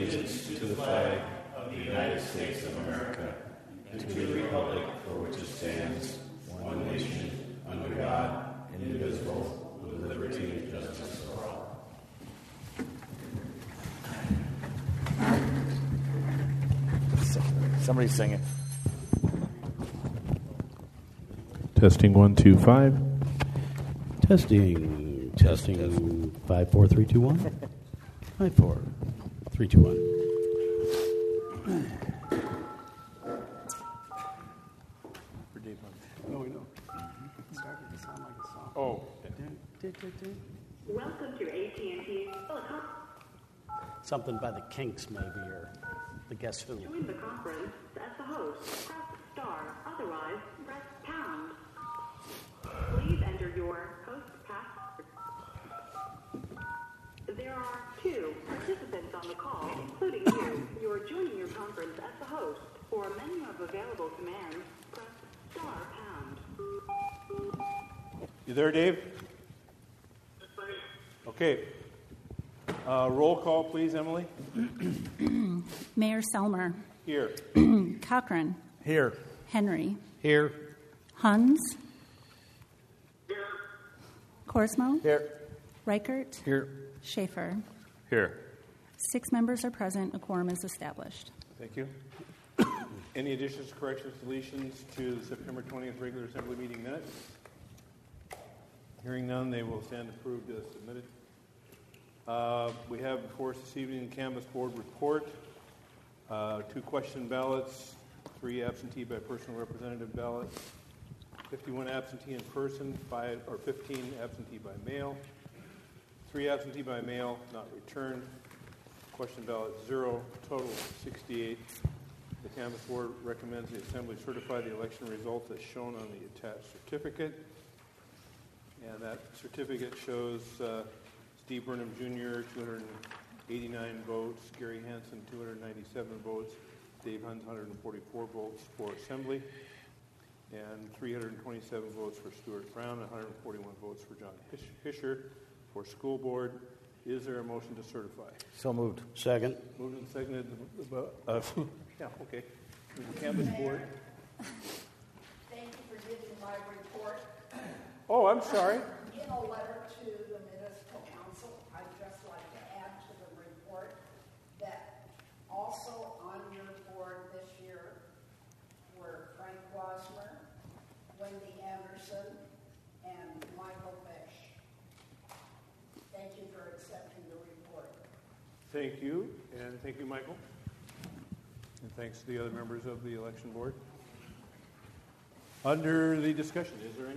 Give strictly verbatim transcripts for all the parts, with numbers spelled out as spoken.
allegiance to the flag of the United States of America and to the republic for which it stands, one nation, under God, indivisible, with liberty and justice for all. Somebody's singing. Testing one, two, five. Testing, testing, five, four, three, two, one. Five, four, three, two, one. Oh, we know. It started to sound like a song. Oh. Welcome to A T and T Telecom. Something by the Kinks, maybe, or the Guess Who. Join the conference as the host. Press star. Otherwise, press pound. Please enter your host password. There are two participants on the call, including you. You are joining your conference as the host. For a menu of available commands, press star pound. You there, Dave? Okay. Uh, roll call, please, Emily. Mayor Selmer. Here. Cochran. Here. Henry. Here. Huns. Here. Korsmo. Here. Reichert. Here. Schaefer. Here. Six members are present. A quorum is established. Thank you. Any additions, corrections, deletions to the September twentieth regular assembly meeting minutes? Hearing none, they will stand approved as submitted. Uh, we have before us this evening Canvas Board report, uh, two question ballots, three absentee by personal representative ballots, fifty-one absentee in person, five or fifteen absentee by mail, three absentee by mail not returned, question ballot zero, total sixty-eight. The Canvas Board recommends the Assembly certify the election results as shown on the attached certificate. And that certificate shows uh, Steve Burnham Junior, two hundred eighty-nine votes, Gary Hansen, two hundred ninety-seven votes, Dave Huns, one hundred forty-four votes for Assembly, and three hundred twenty-seven votes for Stuart Brown, and one hundred forty-one votes for John Hischer for School Board. Is there a motion to certify? So moved. Second. Moved and seconded. Uh, yeah, okay. The Canvas Board. Thank you for giving my report. Oh, I'm sorry. In a letter to the Municipal Council, I'd just like to add to the report that also on your board this year were Frank Wasmer, Wendy Anderson, and Michael Bish. Thank you for accepting the report. Thank you, and thank you, Michael. And thanks to the other members of the election board. Under the discussion, is there any?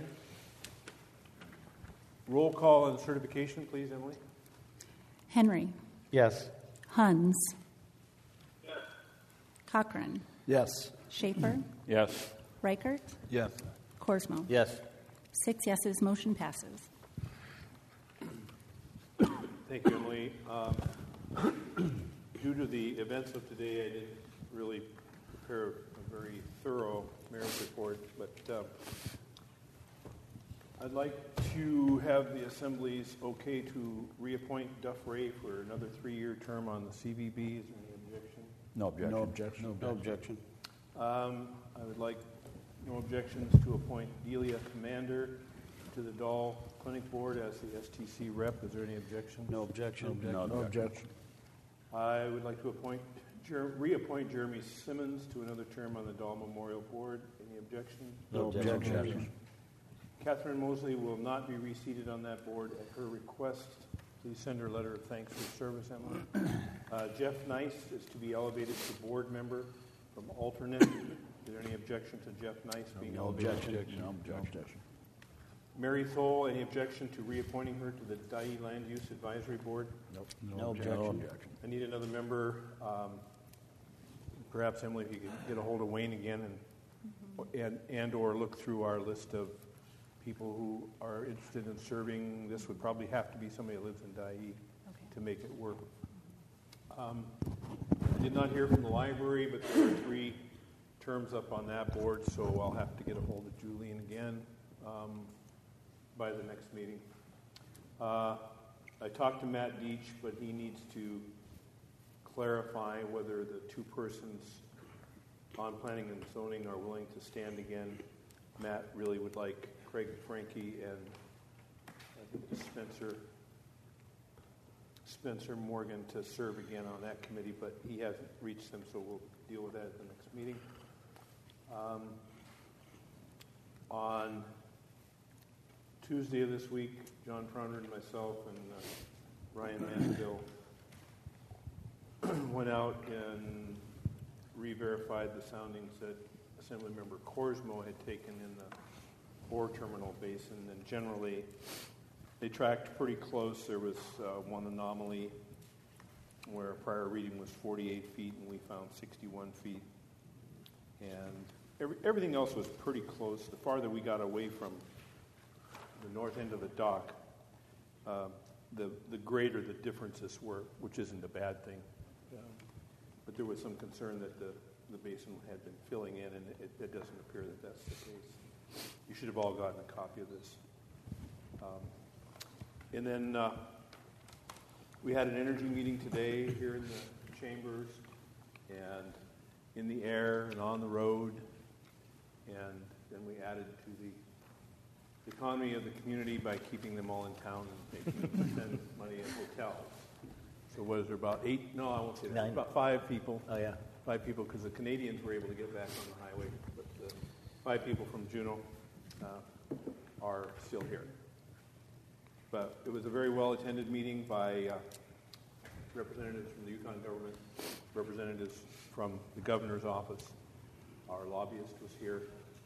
Roll call and certification, please, Emily. Henry. Yes. Huns. Yes. Cochran. Yes. Schaefer. Yes. Reichert. Yes. Korsmo. Yes. Six yeses. Motion passes. Thank you, Emily. Um, due to the events of today, I didn't really prepare a very thorough mayor's report, but uh, I'd like to have the Assembly's okay to reappoint Duff Ray for another three-year term on the C V B. Is there any objection? No objection. No objection. No objection. Um, I would like no objections to appoint Delia Commander to the Dahl Clinic Board as the S T C rep. Is there any objection? No objection. No objection. I would like to appoint, Jer- reappoint Jeremy Simmons to another term on the Dahl Memorial Board. Any objection? No objection. Catherine Mosley will not be reseated on that board at her request. Please send her a letter of thanks for service, Emily. Uh, Jeff Nice is to be elevated to board member from alternate. Is there any objection to Jeff Nice being No elevated? objection. No objection. Mary Thole, any objection to reappointing her to the Dyea Land Use Advisory Board? Nope. No objection. I need another member. Um, perhaps, Emily, if you could get a hold of Wayne again and, and, and or look through our list of people who are interested in serving. This would probably have to be somebody that lives in Dyea Okay. to make it work. Um, I did not hear from the library, but there are three terms up on that board, so I'll have to get a hold of Julian again um, by the next meeting. Uh, I talked to Matt Deach, but he needs to clarify whether the two persons on planning and zoning are willing to stand again. Matt really would like Craig Frankie and I think Spencer Spencer Morgan to serve again on that committee, but he hasn't reached them, so we'll deal with that at the next meeting. Um, on Tuesday of this week, John Fronder and myself and uh, Ryan Manskill went out and re-verified the soundings that Assemblymember Korsmo had taken in the ore terminal basin, and generally they tracked pretty close. There was uh, one anomaly where a prior reading was forty-eight feet and we found sixty-one feet. And every, everything else was pretty close. The farther we got away from the north end of the dock, uh, the, the greater the differences were, which isn't a bad thing. Um, but there was some concern that the, the basin had been filling in, and it, it doesn't appear that that's the case. You should have all gotten a copy of this. Um, and then uh, we had an energy meeting today here in the chambers, and in the air and on the road, and then we added to the economy of the community by keeping them all in town and making them spend money at hotels. So was there about eight? No, I won't say that. Nine. About five people. Oh, yeah. Five people, because the Canadians were able to get back on the highway, but the five people from Juneau uh, are still here. But it was a very well-attended meeting by uh, representatives from the Yukon government, representatives from the governor's office. Our lobbyist was here,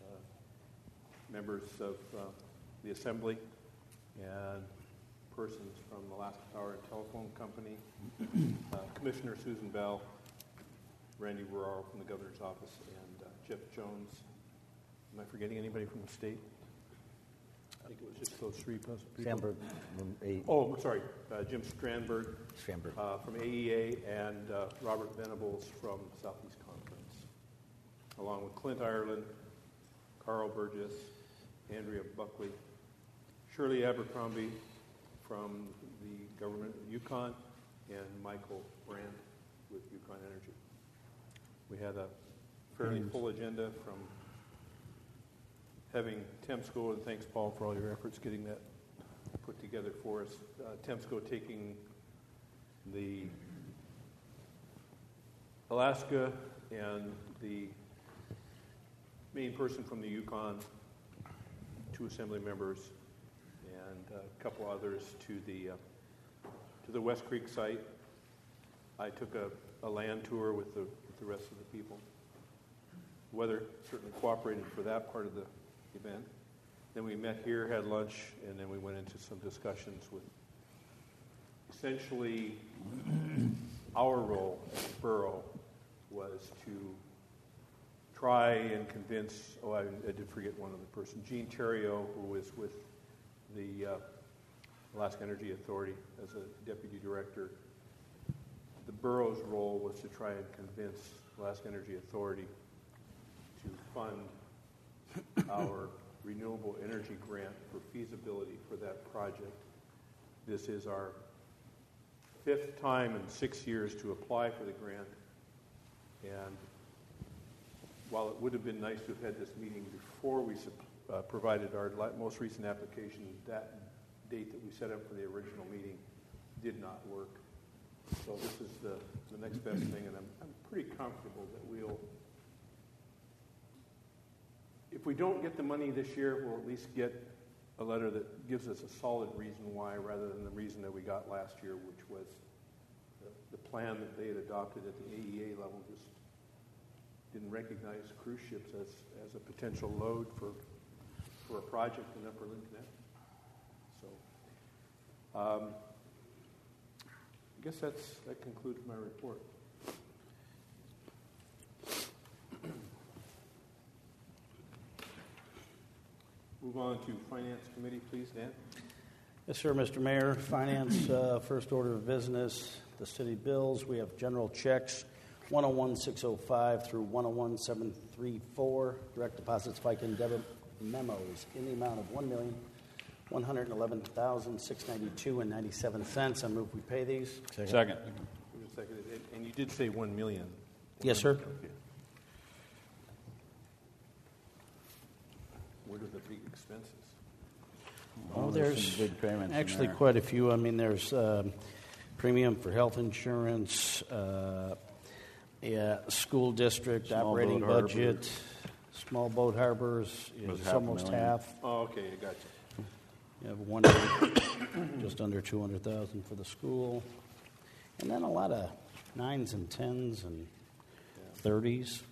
uh, members of uh, the assembly, and persons from Alaska Power and Telephone Company, uh, Commissioner Susan Bell, Randy Ferraro from the governor's office, and uh, Jeff Jones. Am I forgetting anybody from the state? I think it was just those three people. Sandberg, um, a- Oh, sorry, uh, Jim Strandberg Strandberg. uh, from A E A, and uh, Robert Venables from Southeast Conference, along with Clint Ireland, Carl Burgess, Andrea Buckley, Shirley Abercrombie from the government of Yukon, and Michael Brandt with Yukon Energy. We had a fairly full agenda, from having Temsco, and thanks, Paul, for all your efforts getting that put together for us. Uh, Temsco taking the Alaska and the main person from the Yukon, two assembly members, and a couple others to the uh, to the West Creek site. I took a, a land tour with the with the rest of the people. The weather certainly cooperated for that part of the event. Then we met here, had lunch, and then we went into some discussions with essentially our role as a borough was to try and convince, oh, I, I did forget one other person, Gene Theriault, who was with the uh, Alaska Energy Authority as a deputy director. The borough's role was to try and convince Alaska Energy Authority to fund our renewable energy grant for feasibility for that project. This is our fifth time in six years to apply for the grant, and while it would have been nice to have had this meeting before we uh, provided our most recent application, that date that we set up for the original meeting did not work. So this is the, the next best thing, and I'm, I'm pretty comfortable that we'll, if we don't get the money this year, we'll at least get a letter that gives us a solid reason why, rather than the reason that we got last year, which was the, the plan that they had adopted at the A E A level just didn't recognize cruise ships as, as a potential load for for a project in Upper Lincoln. So um, I guess that's that concludes my report. Move on to Finance Committee, please, Dan. Yes, sir, Mister Mayor. Finance, uh, first order of business, the city bills. We have general checks, one oh one six oh five through one oh one seven three four. Direct deposits, FICA and debit memos in the amount of one million one hundred eleven thousand six hundred ninety-two dollars and ninety-seven cents. I move we pay these. Second. Moved and and seconded. And- And you did say one million. Yes, sir. Okay. What are the big expenses? Oh, there's there's some big payments in actually there. quite a few. I mean, there's um, premium for health insurance, uh, yeah, school district Small operating boat harbor. budget, small boat harbors Was is half a almost million. half. Oh, okay, I got you. You have one, just under two hundred thousand for the school, and then a lot of nines and tens and thirties.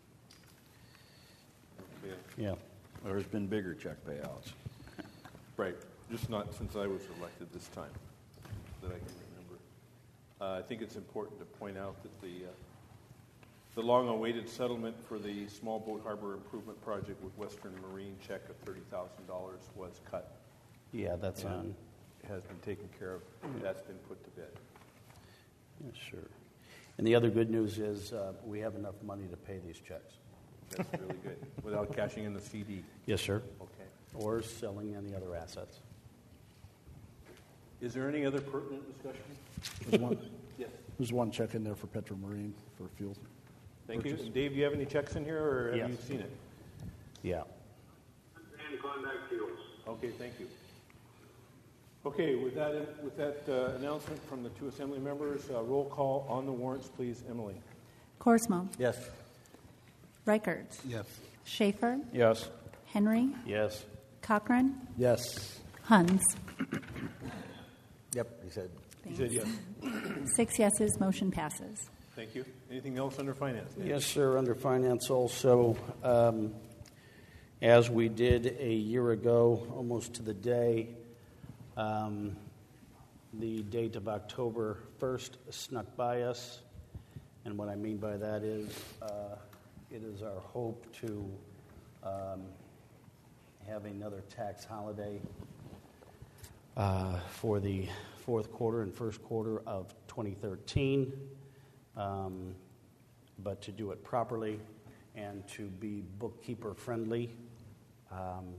Okay. Yeah. There's been bigger check payouts. Right, just not since I was elected this time that I can remember. Uh, I think it's important to point out that the uh, the long-awaited settlement for the small boat harbor improvement project with Western Marine check of thirty thousand dollars was cut. Yeah, that's and on. Has been taken care of. That's been put to bed. Yeah, sure. And the other good news is uh, we have enough money to pay these checks. That's really good. Without cashing in the C D. Yes, sir. Okay. Or selling any other assets. Is there any other pertinent discussion? There's one, Yes. there's one check in there for Petro Marine for fuel. Thank you. Purchase. And Dave, do you have any checks in here, or have Yes. you seen it? Yeah. And Klondike Fuels. Okay, thank you. Okay, with that, with that uh, announcement from the two assembly members, uh, roll call on the warrants, please, Emily. Korsmo. Yes. Reichert. Yes. Schaefer. Yes. Henry. Yes. Cochran. Yes. Huns. Yep, he said. You said yes. Six yeses, motion passes. Thank you. Anything else under finance? Dave? Yes, sir. Under finance also, um, as we did a year ago, almost to the day, um, the date of October first snuck by us. And what I mean by that is uh, it is our hope to um, have another tax holiday uh, for the fourth quarter and first quarter of twenty thirteen. Um, but to do it properly and to be bookkeeper friendly. Um,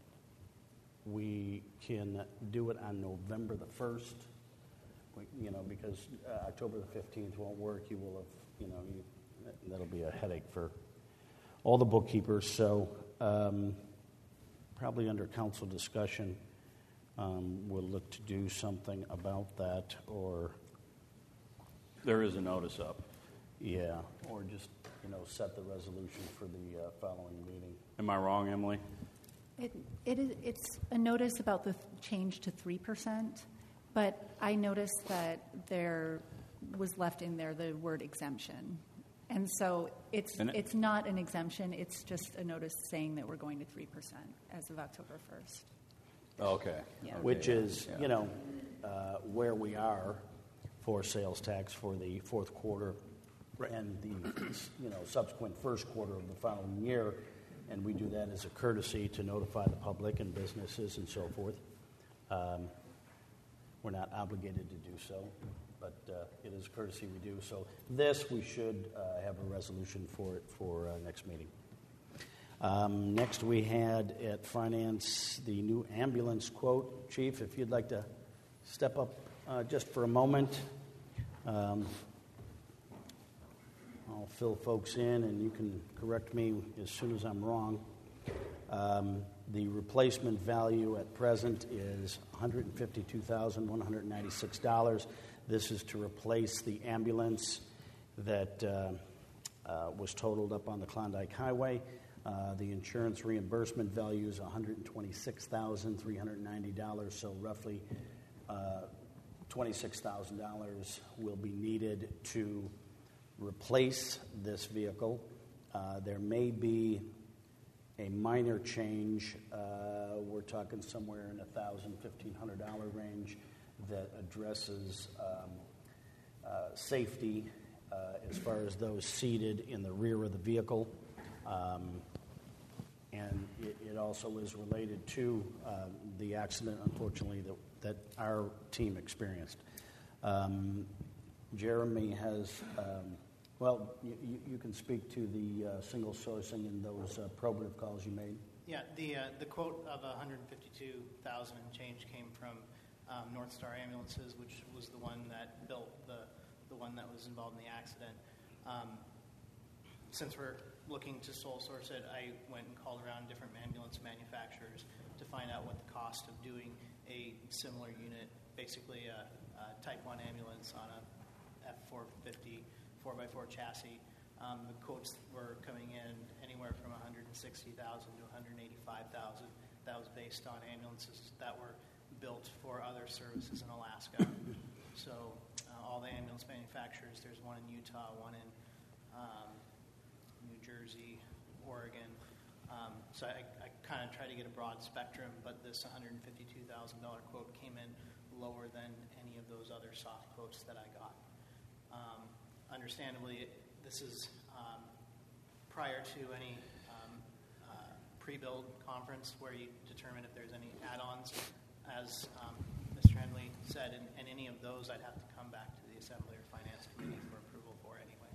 we can do it on November the first, we, you know, because uh, October the fifteenth won't work. You will have, you know, you, that'll be a headache for all the bookkeepers. So um, probably under council discussion, um, we'll look to do something about that, or There is a notice up. yeah, or just, you know, set the resolution for the uh, following meeting. Am I wrong, Emily? It, it is, it's a notice about the change to three percent, but I noticed that there was left in there the word exemption. And so it's, And it- it's not an exemption, it's just a notice saying that we're going to three percent as of October first. Okay. Yeah. Okay, Which yeah, is, yeah. you know, uh, where we are for sales tax for the fourth quarter and the, you know, subsequent first quarter of the following year. And we do that as a courtesy to notify the public and businesses and so forth. Um, we're not obligated to do so, but uh, it is a courtesy we do. So this, we should uh, have a resolution for it for uh, next meeting. Um, next, we had at Finance the new ambulance quote. Chief, if you'd like to step up uh, just for a moment. Um, I'll fill folks in, and you can correct me as soon as I'm wrong. Um, the replacement value at present is one hundred fifty-two thousand one hundred ninety-six dollars. This is to replace the ambulance that uh, uh, was totaled up on the Klondike Highway. Uh, the insurance reimbursement value is one hundred twenty-six thousand three hundred ninety dollars, so roughly uh, twenty-six thousand dollars will be needed to replace this vehicle. Uh, there may be a minor change. Uh, we're talking somewhere in a one thousand dollars, fifteen hundred dollars range that addresses um, uh, safety uh, as far as those seated in the rear of the vehicle. Um, and it, it also is related to uh, the accident, unfortunately, that, that our team experienced. Um, Jeremy has, um, well, you, you, you can speak to the uh, single sourcing and those uh, probative calls you made. Yeah, the uh, the quote of one hundred fifty-two thousand and change came from um, North Star Ambulances, which was the one that built the the one that was involved in the accident. Um, since we're looking to sole source it, I went and called around different ambulance manufacturers to find out what the cost of doing a similar unit, basically a, a Type one ambulance on a F four fifty four by four chassis. Um, the quotes were coming in anywhere from one hundred sixty thousand dollars to one hundred eighty-five thousand dollars. That was based on ambulances that were built for other services in Alaska. So uh, all the ambulance manufacturers, there's one in Utah, one in um, New Jersey, Oregon. Um, so I, I kind of tried to get a broad spectrum, but this one hundred fifty-two thousand dollars quote came in lower than any of those other soft quotes that I got. Um, understandably, this is um, prior to any um, uh, pre-build conference where you determine if there's any add-ons. As um, Mister Henley said, and, and any of those I'd have to come back to the Assembly or Finance Committee for approval for anyway.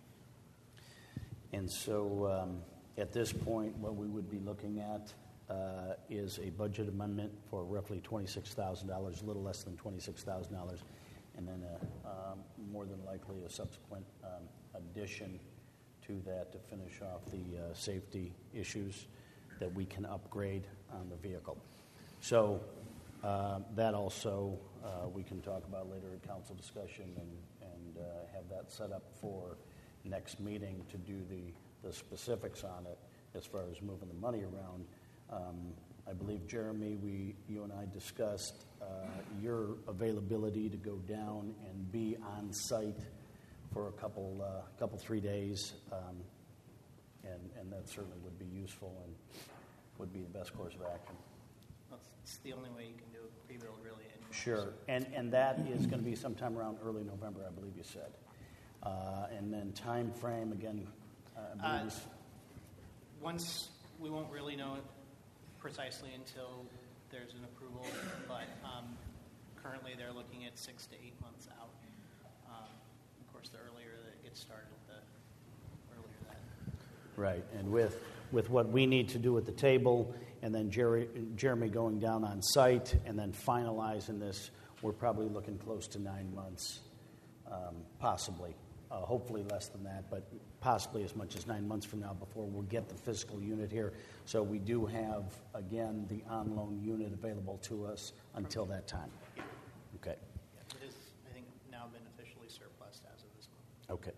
And so um, at this point, what we would be looking at uh, is a budget amendment for roughly twenty-six thousand dollars, a little less than twenty-six thousand dollars, and then a, um, more than likely a subsequent um, addition to that to finish off the uh, safety issues that we can upgrade on the vehicle. So uh, that also uh, we can talk about later at council discussion and, and uh, have that set up for next meeting to do the, the specifics on it as far as moving the money around. Um, I believe, Jeremy, we, you and I discussed uh, your availability to go down and be on site for a couple, uh, couple three days, um, and, and that certainly would be useful and would be the best course of action. Well, it's the only way you can do a pre-build, really. Anyway. Sure, and and that is going to be sometime around early November, I believe you said. Uh, and then time frame, again, uh, I believe Uh, once, we won't really know it precisely until there's an approval, but um, currently they're looking at six to eight months out. Um, of course, the earlier that it gets started, the earlier that. Right, and with with what we need to do at the table, and then Jerry, Jeremy going down on site, and then finalizing this, we're probably looking close to nine months, um, possibly. Uh, hopefully less than that, but possibly as much as nine months from now before we'll get the physical unit here. So we do have, again, the on-loan unit available to us until that time. Okay. Yeah, it is, I think, now been officially surplus as of this month. Okay.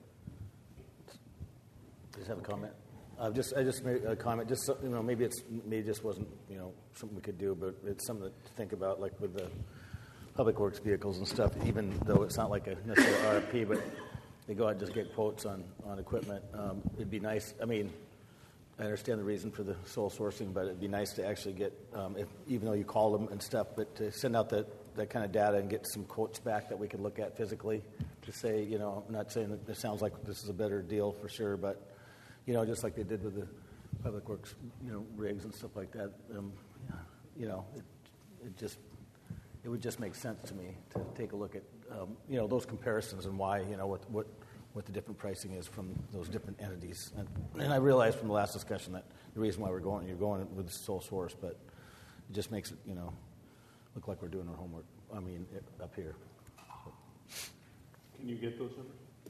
Just have a comment. Uh, just, I just made a comment. Just so, you know, maybe it's maybe it just wasn't you know something we could do, but it's something to think about, like with the public works vehicles and stuff. Even though it's not like a necessary R F P, but they go out and just get quotes on on equipment. Um, it'd be nice. I mean, I understand the reason for the sole sourcing, but it'd be nice to actually get, um, if, even though you call them and stuff, but to send out that that kind of data and get some quotes back that we could look at physically. To say, you know, I'm not saying that it sounds like this is a better deal for sure, but you know, just like they did with the public works, you know, rigs and stuff like that. Um, you know, it, it just it would just make sense to me to take a look at, um, you know, those comparisons and why, you know, what what what the different pricing is from those different entities. And, and I realized from the last discussion that the reason why we're going, you're going with sole source, but it just makes it, you know, look like we're doing our homework. I mean, it, up here. So. Can you get those numbers?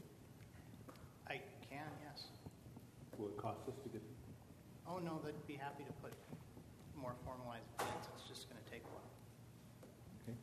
I can, yes. Will it cost us to get them? Oh, no, they'd be happy to put more formalized bids. It's just going to take a while. Okay.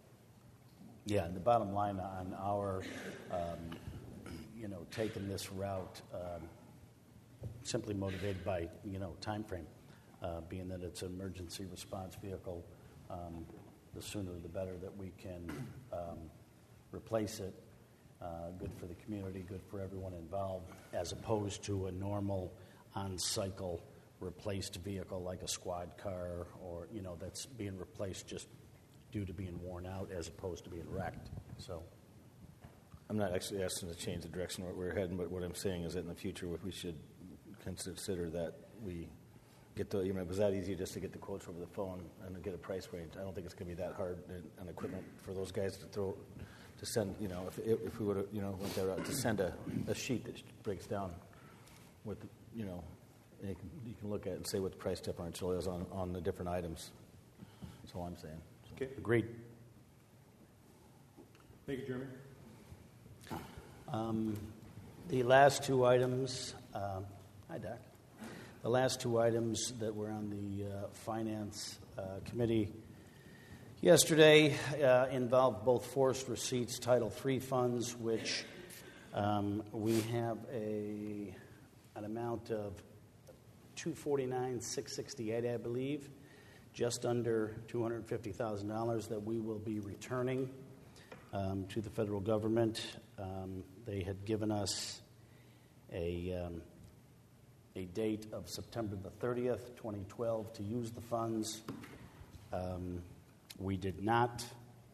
Yeah, and the bottom line on our, um, you know, taking this route, um, simply motivated by, you know, time frame, uh, being that it's an emergency response vehicle, um, the sooner the better that we can um, replace it. Uh, good for the community, good for everyone involved, as opposed to a normal on-cycle replaced vehicle like a squad car or, you know, that's being replaced just due to being worn out as opposed to being wrecked. So, I'm not actually asking to change the direction where we're heading, but what I'm saying is that in the future we should consider that we get the, you know, it was that easy just to get the quotes over the phone and to get a price range. I don't think it's going to be that hard on equipment for those guys to throw, to send, you know, if if we would have, you know, went there to send a, a sheet that breaks down with, you know, and you can, you can look at it and say what the price differential is on, on the different items. That's all I'm saying. Okay. agreed. Thank you, Jeremy. Um, the last two items, um, hi, Doc. The last two items that were on the uh, Finance uh, Committee yesterday uh, involved both forced receipts, Title three funds, which um, we have a an amount of two hundred forty-nine thousand six hundred sixty-eight dollars, I believe, just under two hundred fifty thousand dollars that we will be returning um, to the federal government. Um, they had given us a, um, a date of September the thirtieth, twenty twelve, to use the funds. Um, we did not,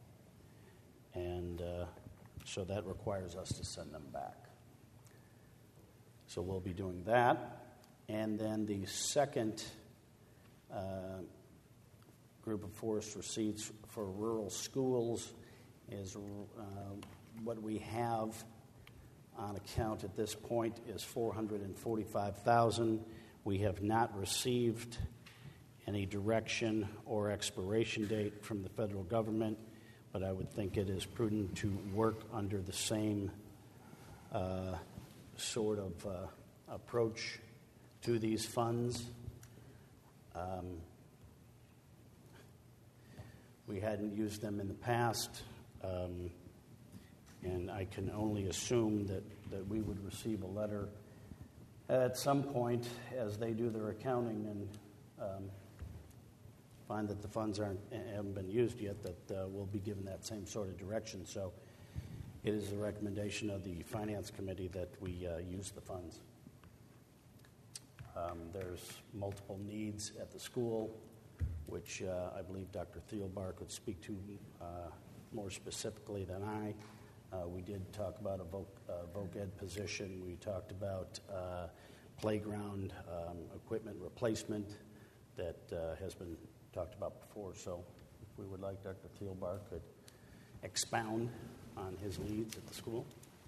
and uh, so that requires us to send them back. So we'll be doing that. And then the second uh, group of forced receipts for rural schools is uh, what we have on account at this point is four hundred forty-five thousand dollars. We have not received any direction or expiration date from the federal government, but I would think it is prudent to work under the same uh, sort of uh, approach to these funds. Um, we hadn't used them in the past, um, and I can only assume that, that we would receive a letter at some point as they do their accounting and um, find that the funds aren't haven't been used yet, that uh, we'll be given that same sort of direction. So it is the recommendation of the Finance Committee that we uh, use the funds. Um, there's multiple needs at the school, which uh, I believe Doctor Thielbar could speak to uh, more specifically than I. Uh, we did talk about a voc, uh, voc ed position. We talked about uh, playground um, equipment replacement that uh, has been talked about before. So if we would like Doctor Thielbar could expound on his needs at the school.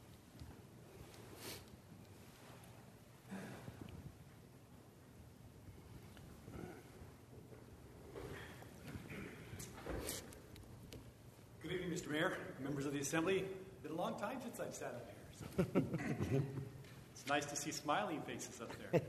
Good evening, Mister Mayor, members of the Assembly. It's been a long time since I've sat up here. So. It's nice to see smiling faces up there.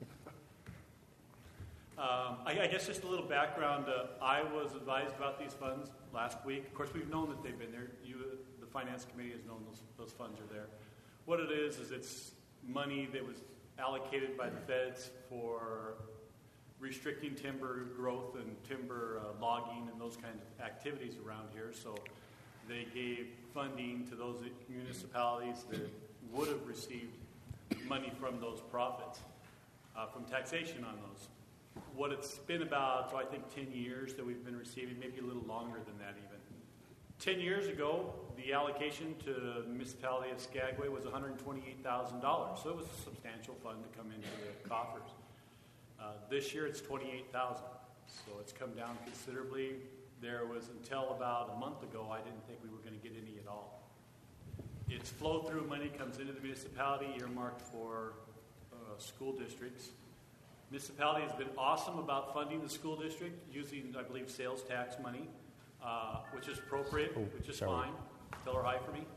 um, I, I guess just a little background. Uh, I was advised about these funds last week. Of course, we've known that they've been there. You, the Finance Committee, has known those, those funds are there. What it is is it's money that was allocated by the feds for restricting timber growth and timber uh, logging and those kinds of activities around here. So they gave funding to those municipalities that would have received money from those profits, uh, from taxation on those. What it's been about, so I think ten years that we've been receiving, maybe a little longer than that even. ten years ago, the allocation to the municipality of Skagway was one hundred twenty-eight thousand dollars. So it was a substantial fund to come into the coffers. Uh, this year it's twenty-eight thousand dollars, so it's come down considerably. There was, until about a month ago, I didn't think we were going to get any at all. It's flow-through money, comes into the municipality, earmarked for uh, school districts. Municipality has been awesome about funding the school district using, I believe, sales tax money, uh, which is appropriate, oh, which is sorry. fine. Tell her hi for me.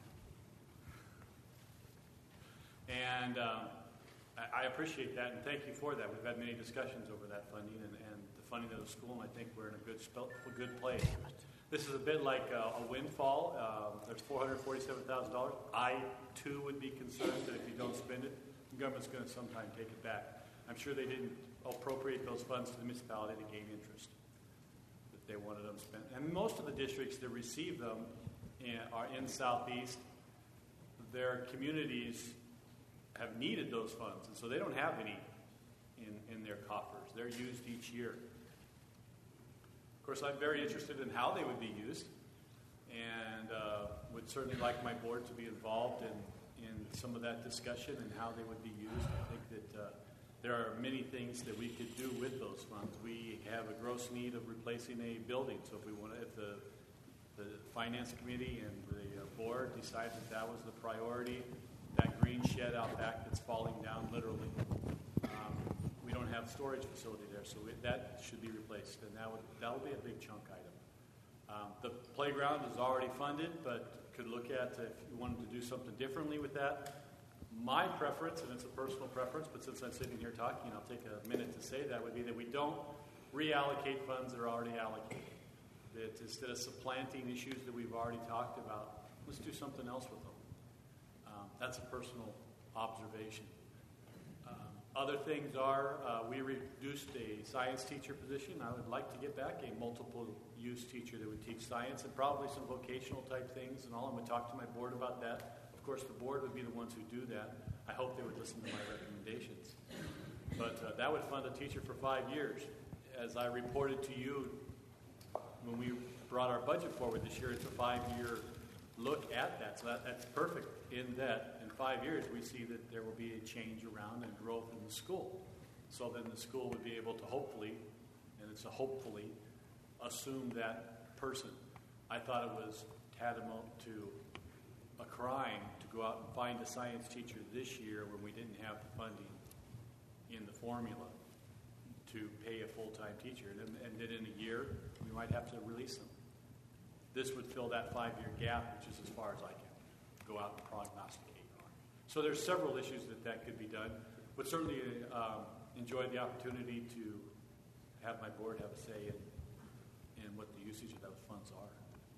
And um, I appreciate that, and thank you for that. We've had many discussions over that funding and, and the funding of the school, and I think we're in a good spell, a good place. This is a bit like a, a windfall. Uh, there's four hundred forty-seven thousand dollars. I, too, would be concerned that if you don't spend it, the government's going to sometime take it back. I'm sure they didn't appropriate those funds to the municipality to gain interest, that they wanted them spent. And most of the districts that receive them in, are in Southeast. Their communities have needed those funds, and so they don't have any in, in their coffers. They're used each year. Of course, I'm very interested in how they would be used, and uh, would certainly like my board to be involved in, in some of that discussion and how they would be used. I think that uh, there are many things that we could do with those funds. We have a gross need of replacing a building, so if we want to, if the, the Finance Committee and the uh, board decide that that was the priority, that green shed out back that's falling down literally. Um, we don't have storage facility there, so it, that should be replaced, and that would that will be a big chunk item. Um, the playground is already funded, but could look at if you wanted to do something differently with that. My preference, and it's a personal preference, but since I'm sitting here talking, I'll take a minute to say that, would be that we don't reallocate funds that are already allocated. That instead of supplanting issues that we've already talked about, let's do something else with them. Um, that's a personal observation. Um, other things are, uh, we reduced a science teacher position. I would like to get back a multiple-use teacher that would teach science and probably some vocational type things and all. I'm going to talk to my board about that. Of course, the board would be the ones who do that. I hope they would listen to my recommendations. But uh, that would fund a teacher for five years. As I reported to you when we brought our budget forward this year, it's a five-year look at that. So that, that's perfect in that in five years we see that there will be a change around and growth in the school. So then the school would be able to hopefully, and it's a hopefully, assume that person. I thought it was tantamount to a crime to go out and find a science teacher this year when we didn't have the funding in the formula to pay a full-time teacher. And, and then in a year, we might have to release them. This would fill that five-year gap, which is as far as I can go out and prognosticate on. So there's several issues that that could be done. Would certainly um, enjoy the opportunity to have my board have a say in, in what the usage of those funds are.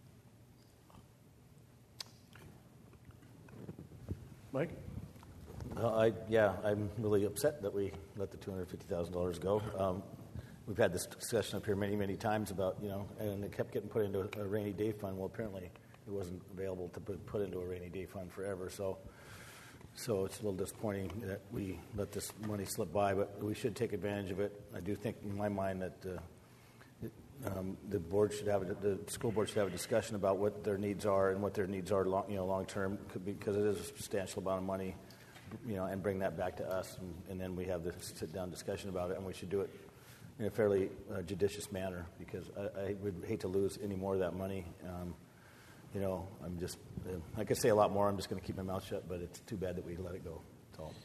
Mike? Uh, I, yeah, I'm really upset that we let the two hundred fifty thousand dollars go. Um, we've had this discussion up here many, many times about, you know, and it kept getting put into a, a rainy day fund. Well, apparently it wasn't available to put, put into a rainy day fund forever. So, so it's a little disappointing that we let this money slip by, but we should take advantage of it. I do think, in my mind, that uh, it, um, the board should have a, the school board should have a discussion about what their needs are and what their needs are, long, you know, long term, because it is a substantial amount of money. You know, and bring that back to us, and, and then we have the sit-down discussion about it, and we should do it in a fairly uh, judicious manner, because I, I would hate to lose any more of that money. Um, you know, I'm just, uh, I could say a lot more. I'm just going to keep my mouth shut, but it's too bad that we let it go. That's all.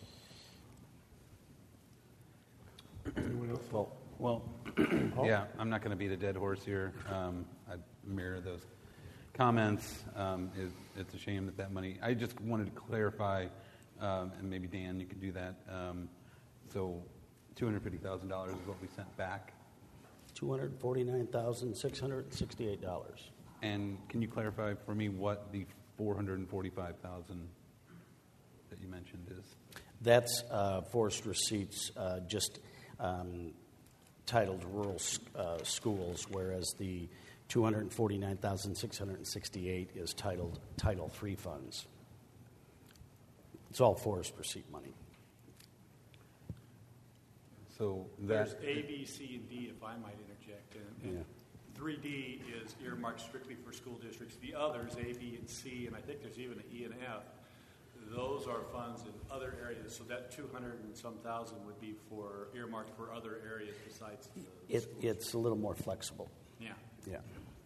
Anyone else? Well, well yeah, I'm not going to beat a dead horse here. Um, I mirror those comments. Um, it, it's a shame that that money, I just wanted to clarify. Um, and maybe Dan, you could do that. Um, so, two hundred fifty thousand dollars is what we sent back. Two hundred forty-nine thousand six hundred sixty-eight dollars. And can you clarify for me what the four hundred forty-five thousand dollars that you mentioned is? That's uh, forced receipts, uh, just um, titled rural uh, schools, whereas the two hundred forty-nine thousand six hundred sixty-eight is titled Title three funds. It's all forest receipt money. So that, there's A, B, C, and D, if I might interject. And, and Yeah. three D is earmarked strictly for school districts. The others, A, B, and C, and I think there's even an E and F, those are funds in other areas. So that two hundred and some thousand would be for earmarked for other areas besides the, the It, schools. it's a little more flexible. Yeah. Yeah.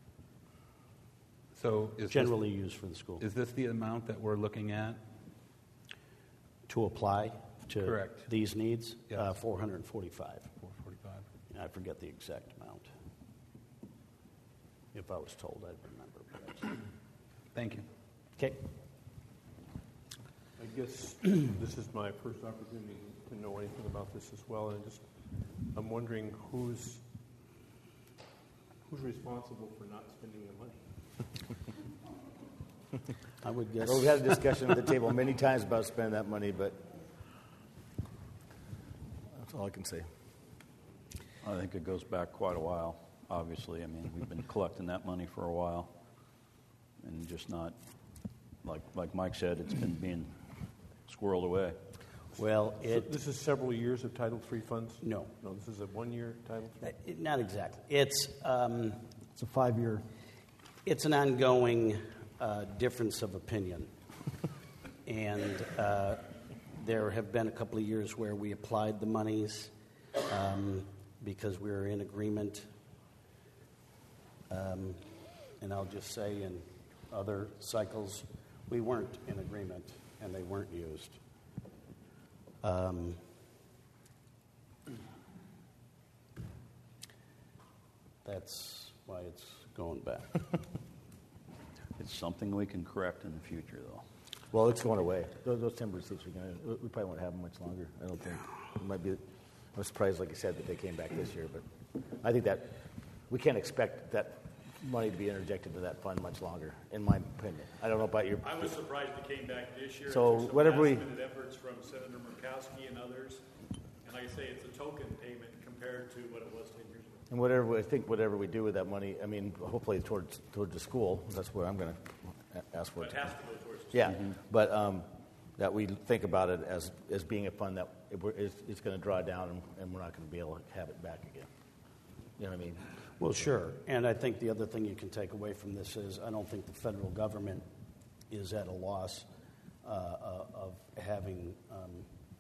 so is Generally this, used for the school. is this the amount that we're looking at? To apply to Correct. these needs, Yes. uh, four hundred forty-five. four forty-five. I forget the exact amount. If I was told, I'd remember. But Thank you. okay. I guess this is my first opportunity to know anything about this as well, and just I'm wondering who's who's responsible for not spending the money. I would guess. Well, we've had a discussion at the table many times about spending that money, but that's all I can say. I think it goes back quite a while, obviously. I mean, we've been collecting that money for a while and just not, like like Mike said, it's been being squirreled away. Well, So it this is several years of Title three funds? no, No, this is a one-year Title three? Uh, it- not exactly. It's um, It's a five-year. it's an ongoing uh, difference of opinion, and uh, there have been a couple of years where we applied the monies um, because we were in agreement. Um, and I'll just say, in other cycles, we weren't in agreement, and they weren't used. Um, that's why it's going back. It's something we can correct in the future, though. Well, it's going away. Those, those timber receipts are going to, we probably won't have them much longer. I don't think. It might be, I'm surprised, like you said, that they came back this year, but I think that we can't expect that money to be interjected into that fund much longer, in my opinion. I don't know about your... I was surprised it came back this year. So It took some whatever we- last-minute efforts from Senator Murkowski and others. And like I say, it's a token payment compared to what it was ten years ago. And whatever, I think whatever we do with that money, I mean, hopefully towards towards the school, that's where I'm going to ask for But it. it has to go towards the Yeah, school. but um, that we think about it as, as being a fund that it, we're- it's, it's going to draw down, and, and we're not going to be able to have it back again. You know what I mean? Well, sure. And I think the other thing you can take away from this is I don't think the federal government is at a loss uh, uh, of having um,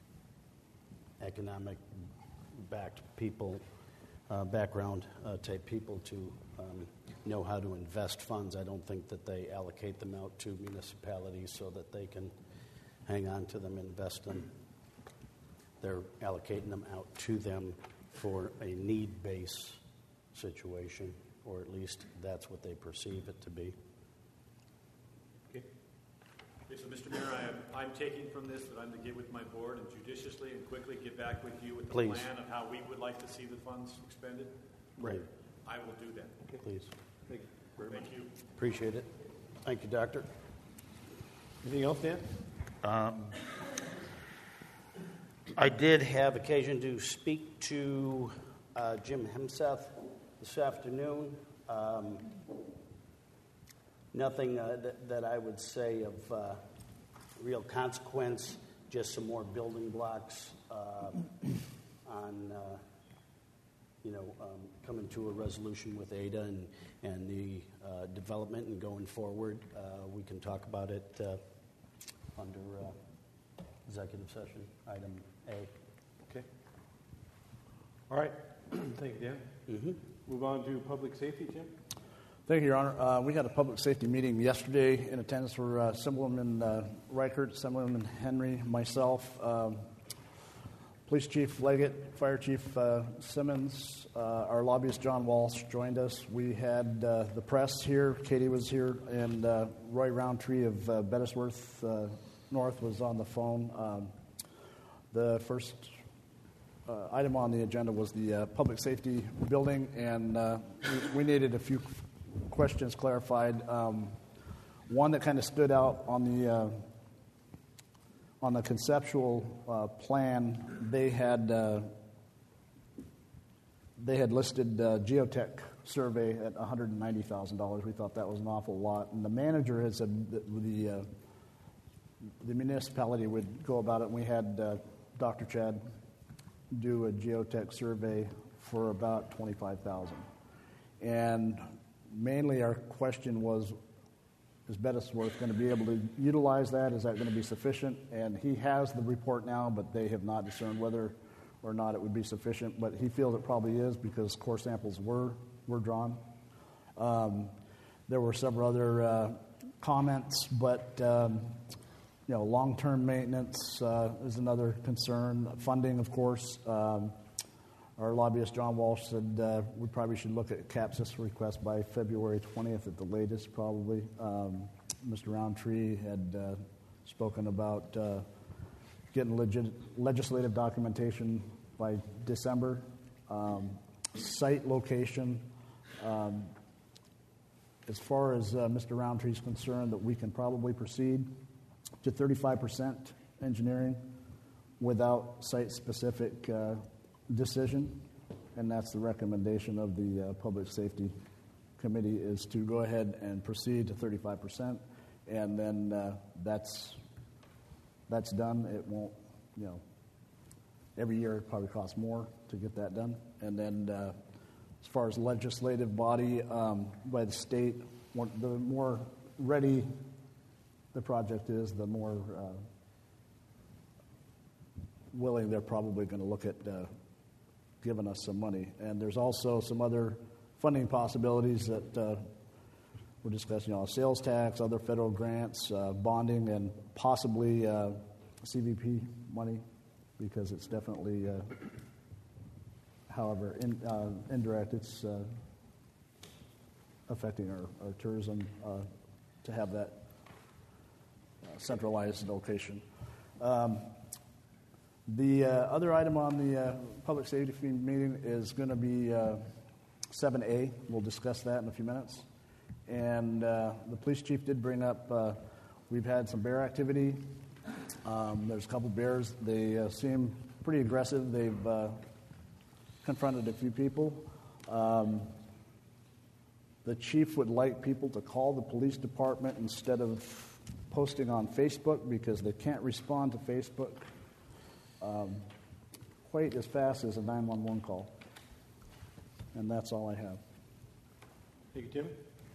economic-backed people, uh, background uh, type people to um, know how to invest funds. I don't think that they allocate them out to municipalities so that they can hang on to them, invest them. They're allocating them out to them for a need-based situation, or at least that's what they perceive it to be. Okay. Okay, so Mister Mayor, I am, I'm taking from this that I'm to get with my board and judiciously and quickly get back with you with the Please. plan of how we would like to see the funds expended. Right. I will do that. Okay. Please. Thank you very much. Thank you. Appreciate it. Thank you, Doctor. Anything else, Dan? Um, I did have occasion to speak to uh, Jim Hemseth this afternoon. Um, nothing uh, that, that I would say of uh, real consequence, just some more building blocks uh, on, uh, you know, um, coming to a resolution with Ada and, and the uh, development and going forward. Uh, we can talk about it uh, under uh, executive session, item A. Okay. All right. Thank you, Dan. Mm-hmm. Move on to public safety, Jim. Thank you, Your Honor. Uh, we had a public safety meeting yesterday. In attendance were uh, Assemblyman uh, Reichert, Assemblyman Henry, myself, um, Police Chief Leggett, Fire Chief uh, Simmons, uh, our lobbyist John Walsh joined us. We had uh, the press here. Katie was here, and uh, Roy Roundtree of uh, Bettisworth uh, North was on the phone. Um, the first uh, item on the agenda was the uh, public safety building, and uh, we, we needed a few questions clarified. Um, one that kind of stood out on the uh, on the conceptual uh, plan, they had uh, they had listed uh, geotech survey at one hundred ninety thousand dollars. We thought that was an awful lot, and the manager had said that the uh, the municipality would go about it. And we had uh, Doctor Chad do a geotech survey for about twenty-five thousand dollars, and mainly our question was, is Bettisworth going to be able to utilize that? Is that going to be sufficient? And he has the report now, but they have not discerned whether or not it would be sufficient. But he feels it probably is because core samples were were drawn. Um, there were several other uh, comments, but um, you know, long-term maintenance uh, is another concern. Funding, of course. Um, Our lobbyist, John Walsh, said uh, we probably should look at CAPSIS request by February twentieth at the latest, probably. Um, Mister Roundtree had uh, spoken about uh, getting legit- legislative documentation by December. Um, site location. Um, as far as uh, Mister Roundtree is concerned, that we can probably proceed to thirty-five percent engineering without site-specific uh, decision, and that's the recommendation of the uh, Public Safety Committee, is to go ahead and proceed to thirty-five percent, and then uh, that's that's done. It won't, you know, every year it probably costs more to get that done. And then uh, as far as legislative body um, by the state, the more ready the project is, the more uh, willing they're probably going to look at uh, giving us some money. And there's also some other funding possibilities that uh, we're discussing, you know, sales tax, other federal grants, uh, bonding, and possibly uh, C V P money, because it's definitely, uh, however, in, uh, indirect, it's uh, affecting our, our tourism uh, to have that uh, centralized location. Um, the uh, other item on the uh, public safety meeting is going to be uh, seven A. We'll discuss that in a few minutes. And uh, the police chief did bring up, uh, we've had some bear activity. Um, there's a couple bears. They uh, seem pretty aggressive. They've uh, confronted a few people. Um, the chief would like people to call the police department instead of posting on Facebook because they can't respond to Facebook um, quite as fast as a nine one one call. And that's all I have. Thank you, Tim.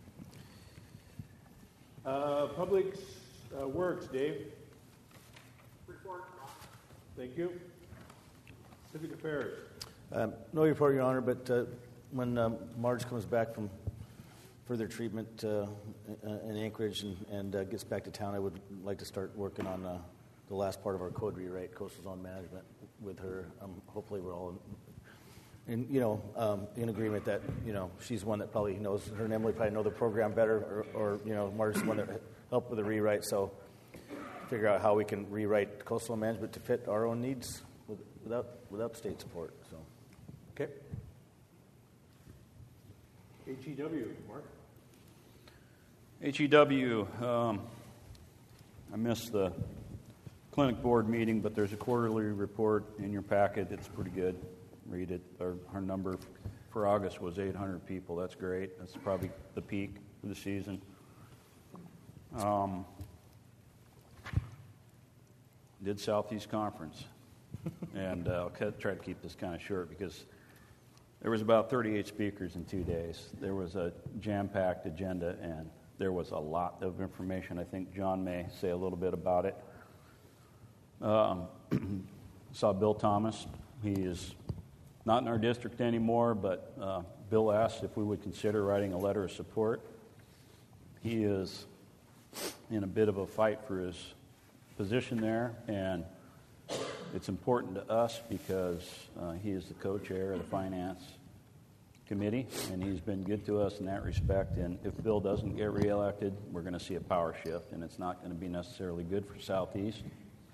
Uh, Public uh, Works, Dave. Report. Thank you. Civic Affairs. Um, no report, Your Honor, but uh, when um, Marge comes back from further treatment uh, in Anchorage and, and uh, gets back to town, I would like to start working on uh, the last part of our code rewrite, coastal zone management, with her. Um, hopefully we're all in, in you know, um, in agreement that, you know, she's one that probably knows, her and Emily probably know the program better, or, or you know, Marge's one that helped with the rewrite, so figure out how we can rewrite coastal management to fit our own needs without without state support. So, okay. H E W, Mark. H E W, um, I missed the clinic board meeting, but there's a quarterly report in your packet. It's pretty good. Read it. Our, our number for August was eight hundred people. That's great. That's probably the peak of the season. Um, did Southeast Conference. And uh, I'll try to keep this kind of short because there was about thirty-eight speakers in two days. There was a jam-packed agenda, and there was a lot of information. I think John may say a little bit about it. Um, saw Bill Thomas. He is not in our district anymore, but uh, Bill asked if we would consider writing a letter of support. He is in a bit of a fight for his position there, and it's important to us because uh, he is the co-chair of the Finance Committee, and he's been good to us in that respect. And if Bill doesn't get reelected, we're going to see a power shift, and it's not going to be necessarily good for Southeast.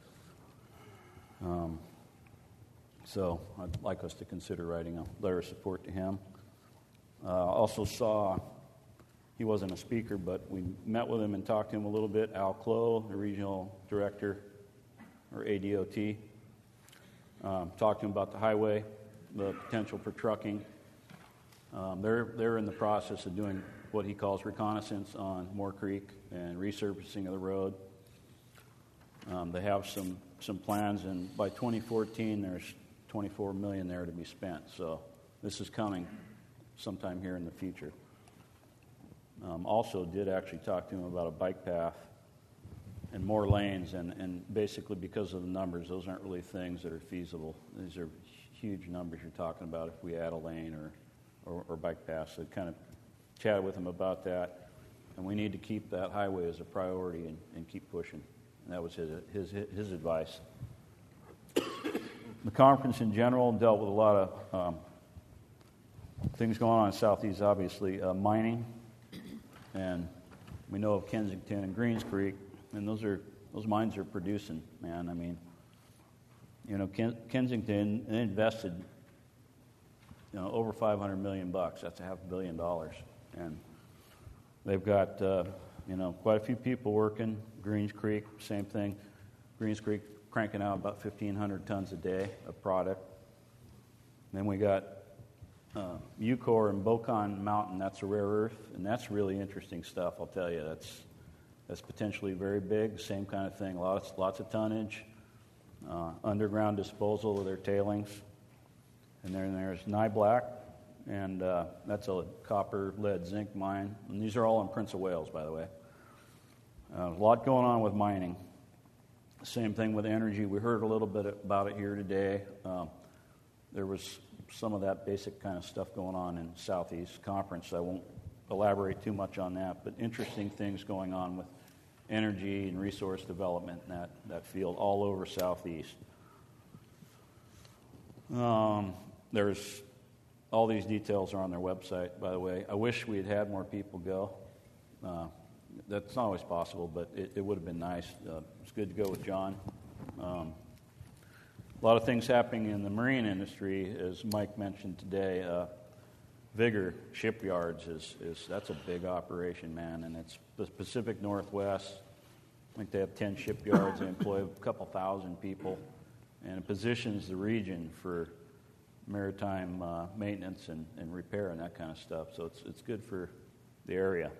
Um, so I'd like us to consider writing a letter of support to him. Uh, also saw, he wasn't a speaker, but we met with him and talked to him a little bit. Al Clough, the regional director, or A D O T. Um, talked to him about the highway, the potential for trucking. Um, they're they're in the process of doing what he calls reconnaissance on Moore Creek and resurfacing of the road. Um, they have some some plans, and by twenty fourteen, there's twenty-four million dollars there to be spent. So this is coming sometime here in the future. Um, also, did actually talk to him about a bike path and more lanes, and, and basically because of the numbers, those aren't really things that are feasible. These are huge numbers you're talking about if we add a lane or, or, or bike paths. So kind of chatted with him about that, and we need to keep that highway as a priority and, and keep pushing. And that was his, his, his advice. The conference in general dealt with a lot of um, things going on in Southeast, obviously. Uh, mining, and we know of Kensington and Greens Creek. And those are those mines are producing, man. I mean, you know, Ken, Kensington invested, you know, over five hundred million bucks. That's a half a billion dollars, and they've got, uh, you know, quite a few people working. Greens Creek, same thing. Greens Creek cranking out about fifteen hundred tons a day of product. Then we got uh, Ucore and Bocon Mountain. That's a rare earth, and that's really interesting stuff. I'll tell you, that's. That's potentially very big, same kind of thing, lots, lots of tonnage, uh, underground disposal of their tailings. And then there's Niblack, and uh, that's a copper, lead, zinc mine. And these are all in Prince of Wales, by the way. Uh, a lot going on with mining. Same thing with energy. We heard a little bit about it here today. Um, there was some of that basic kind of stuff going on in Southeast Conference. I won't elaborate too much on that, but interesting things going on with energy and resource development in that, that field all over Southeast. Um, there's all these details are on their website, by the way. I wish we had had more people go. Uh, that's not always possible, but it, it would have been nice. Uh, it's good to go with John. Um, a lot of things happening in the marine industry, as Mike mentioned today. Uh, Vigor Shipyards is, is that's a big operation, man, and it's the Pacific Northwest. I think they have ten shipyards. They employ a couple thousand people, and it positions the region for maritime uh, maintenance and, and repair and that kind of stuff. So it's it's good for the area.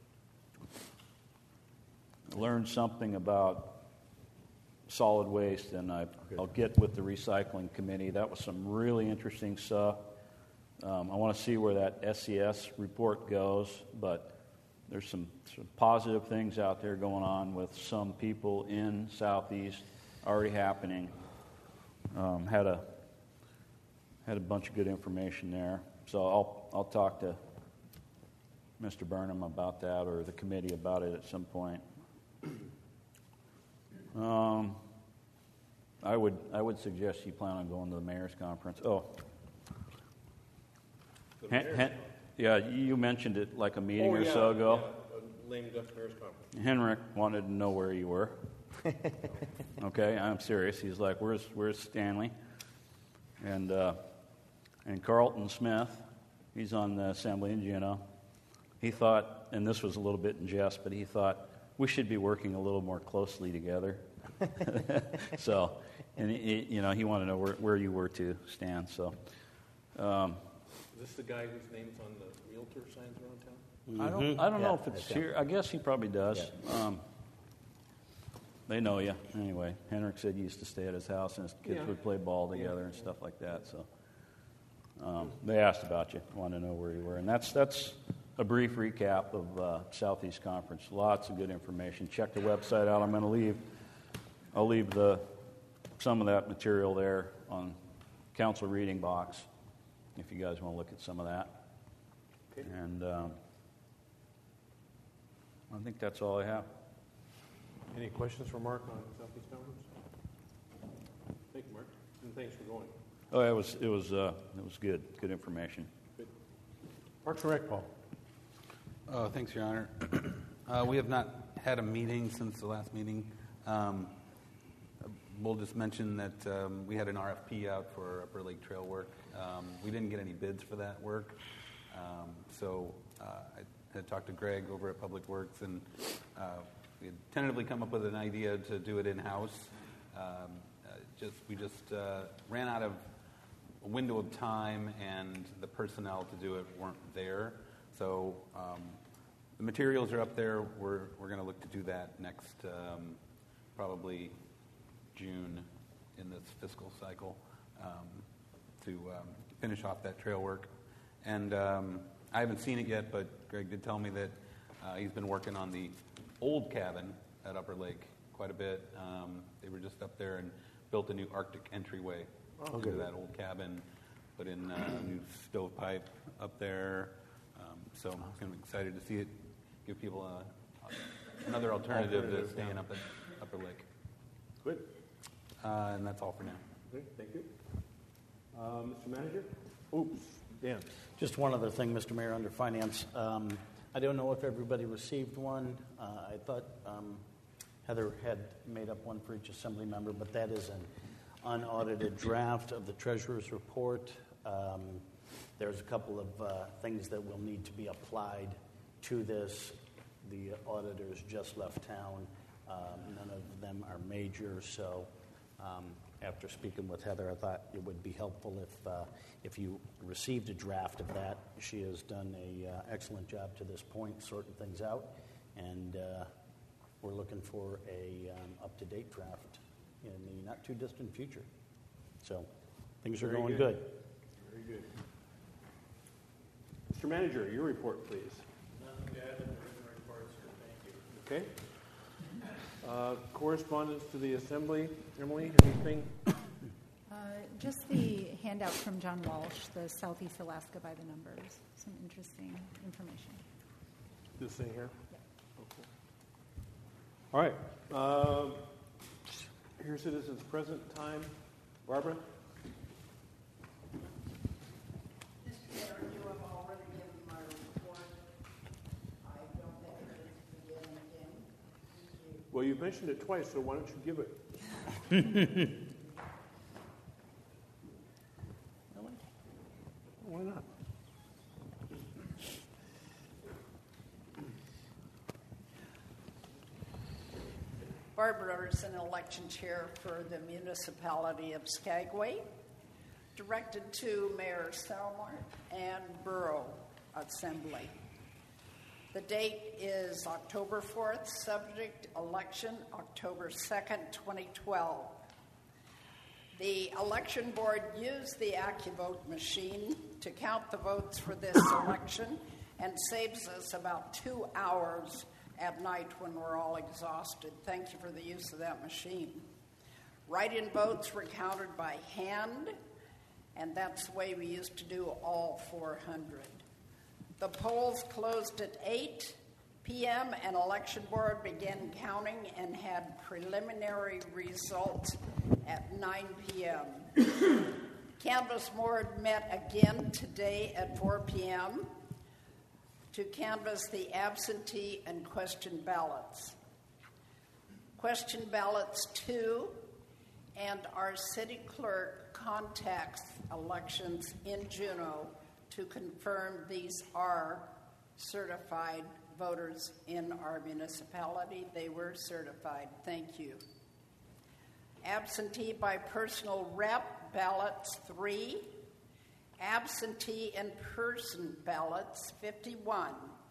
I learned something about solid waste, and I, I'll get with the recycling committee. That was some really interesting stuff. Um, I want to see where that S E S report goes, but there's some, some positive things out there going on with some people in Southeast already happening. Um, had a had a bunch of good information there, so I'll I'll talk to Mister Burnham about that, or the committee about it at some point. Um, I would I would suggest you plan on going to the mayor's conference. Oh. Hen, Hen, yeah, you mentioned it like a meeting oh, or yeah, so ago. Yeah, a lame duck mayor's conference. Henrik wanted to know where you were. Okay, I'm serious. He's like, "Where's Where's Stanley?" And uh, and Carlton Smith, he's on the assembly in Juneau. He thought, and this was a little bit in jest, but he thought we should be working a little more closely together. So, and he, you know, he wanted to know where, where you were to, Stan. So. Um, Is this the guy whose name's on the realtor signs around town? Mm-hmm. I don't. I don't yeah, know if it's here. I guess he probably does. Yeah. Um, they know you anyway. Henrik said you used to stay at his house, and his kids yeah. would play ball together yeah. and stuff like that. So um, they asked about you, wanted to know where you were, and that's that's a brief recap of uh, Southeast Conference. Lots of good information. Check the website out. I'm going to leave. I'll leave the some of that material there on council reading box, if you guys want to look at some of that. Okay. And um, I think that's all I have. Any questions for Mark on Southeast Conference? Thank you, Mark, and thanks for going. Oh, it was it was uh, it was good, good information. Good. Parks and Rec, Paul. Oh, thanks, Your Honor. uh, we have not had a meeting since the last meeting. Um, we'll just mention that um, we had an R F P out for Upper Lake Trail work. Um, we didn't get any bids for that work, um, so uh, I had talked to Greg over at Public Works, and uh, we had tentatively come up with an idea to do it in-house. Um, uh, just we just uh, ran out of a window of time, and the personnel to do it weren't there. So um, the materials are up there. We're we're going to look to do that next, um, probably June in this fiscal cycle. Um, to um, finish off that trail work. And um, I haven't seen it yet, but Greg did tell me that uh, he's been working on the old cabin at Upper Lake quite a bit. Um, they were just up there and built a new Arctic entryway oh, into good. that old cabin, put in uh, a new stovepipe up there. Um, so I'm kind of excited to see it give people a, a, another alternative, alternative to staying yeah. up at Upper Lake. Good. Uh, and that's all for now. Okay, thank you. Uh, Mister Manager? Oops, Dan. Just one other thing, Mister Mayor, under Finance. Um, I don't know if everybody received one. Uh, I thought um, Heather had made up one for each assembly member, but that is an unaudited draft of the Treasurer's report. Um, there's a couple of uh, things that will need to be applied to this. The auditors just left town. Um, none of them are major, so um, after speaking with Heather, I thought it would be helpful if uh, if you received a draft of that. She has done an uh, excellent job to this point, sorting things out, and uh, we're looking for a um, up-to-date draft in the not-too-distant future. So things are Very going good. good. Very good. Mister Manager, your report, please. Nothing to add to the reports, sir. Thank you. Okay. Uh, correspondence to the Assembly. Emily, anything? Uh, just the handout from John Walsh, the Southeast Alaska by the numbers. Some interesting information. This thing here? Yeah. Okay. All right. Uh, here, citizens present time. Barbara? Mister Mayor, you have already given my report. I don't think it needs to begin Well, you mentioned it twice, so why don't you give it? Why not? Barbara Everson, election chair for the municipality of Skagway, directed to Mayor Salmart and Borough Assembly. The date is October fourth, subject election October second, twenty twelve. The election board used the AccuVote machine to count the votes for this election and saves us about two hours at night when we're all exhausted. Thank you for the use of that machine. Write-in votes were counted by hand, and that's the way we used to do all four hundred. The polls closed at eight p.m. and election board began counting and had preliminary results at nine p.m. Canvass board met again today at four p.m. to canvass the absentee and question ballots. Question ballots two, and our city clerk contacts elections in Juneau to confirm these are certified voters in our municipality. They were certified. Thank you. Absentee by personal rep ballots three. Absentee in person ballots fifty-one.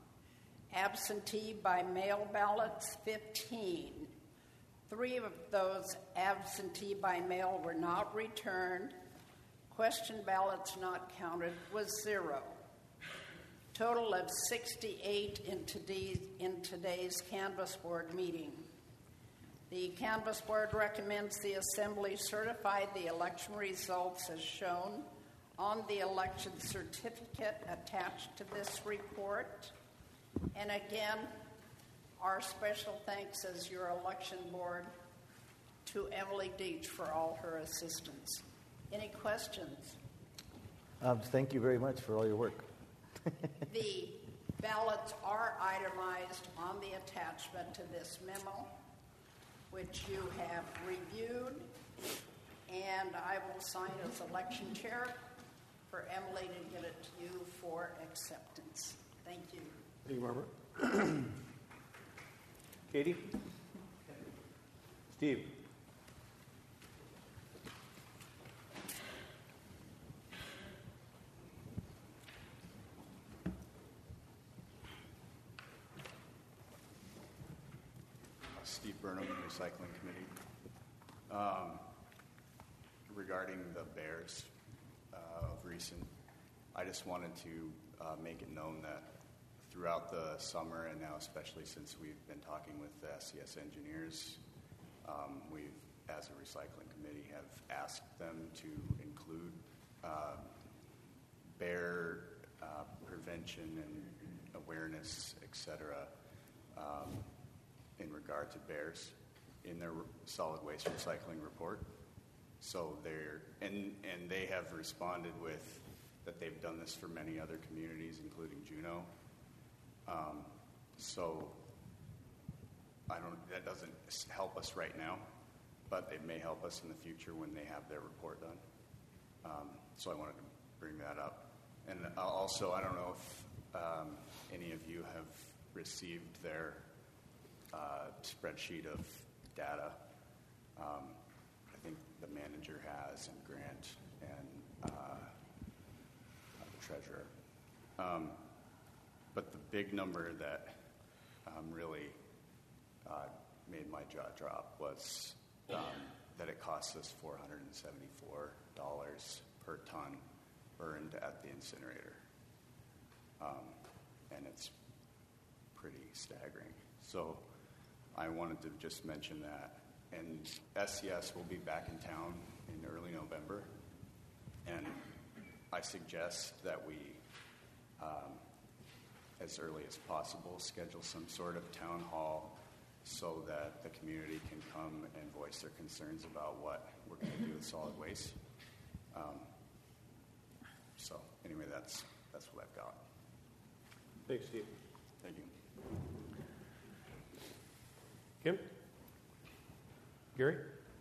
Absentee by mail ballots fifteen. Three of those absentee by mail were not returned. Question ballots not counted was zero. Total of sixty-eight in today's, in today's Canvass Board meeting. The Canvass Board recommends the Assembly certify the election results as shown on the election certificate attached to this report. And again, our special thanks as your election board to Emily Deach for all her assistance. Any questions? Um, thank you very much for all your work. The ballots are itemized on the attachment to this memo, which you have reviewed, and I will sign as election chair for Emily to get it to you for acceptance. Thank you. Thank you, Barbara. Katie? Steve? Steve Burnham, Recycling Committee. Um, regarding the Bears uh, of recent, I just wanted to uh, make it known that throughout the summer, and now especially since we've been talking with the S C S engineers, um, we've, as a recycling committee, have asked them to include uh, bear uh, prevention and awareness, et cetera, um, in regard to bears in their solid waste recycling report. So they're, and, and they have responded with that they've done this for many other communities, including Juneau. Um, so I don't, that doesn't help us right now, but it may help us in the future when they have their report done. Um, so I wanted to bring that up. And also, I don't know if um, any of you have received their uh, spreadsheet of data. Um, I think the manager has, and Grant, and uh, the treasurer. Um, but the big number that um, really uh, made my jaw drop was um, that it costs us four hundred seventy-four dollars per ton burned at the incinerator. Um, and it's pretty staggering. So I wanted to just mention that. And S C S will be back in town in early November. And I suggest that we, um, as early as possible, schedule some sort of town hall so that the community can come and voice their concerns about what we're going to do with solid waste. Um, so anyway, that's that's what I've got. Thanks, Steve. Thank you. Kim? Gary?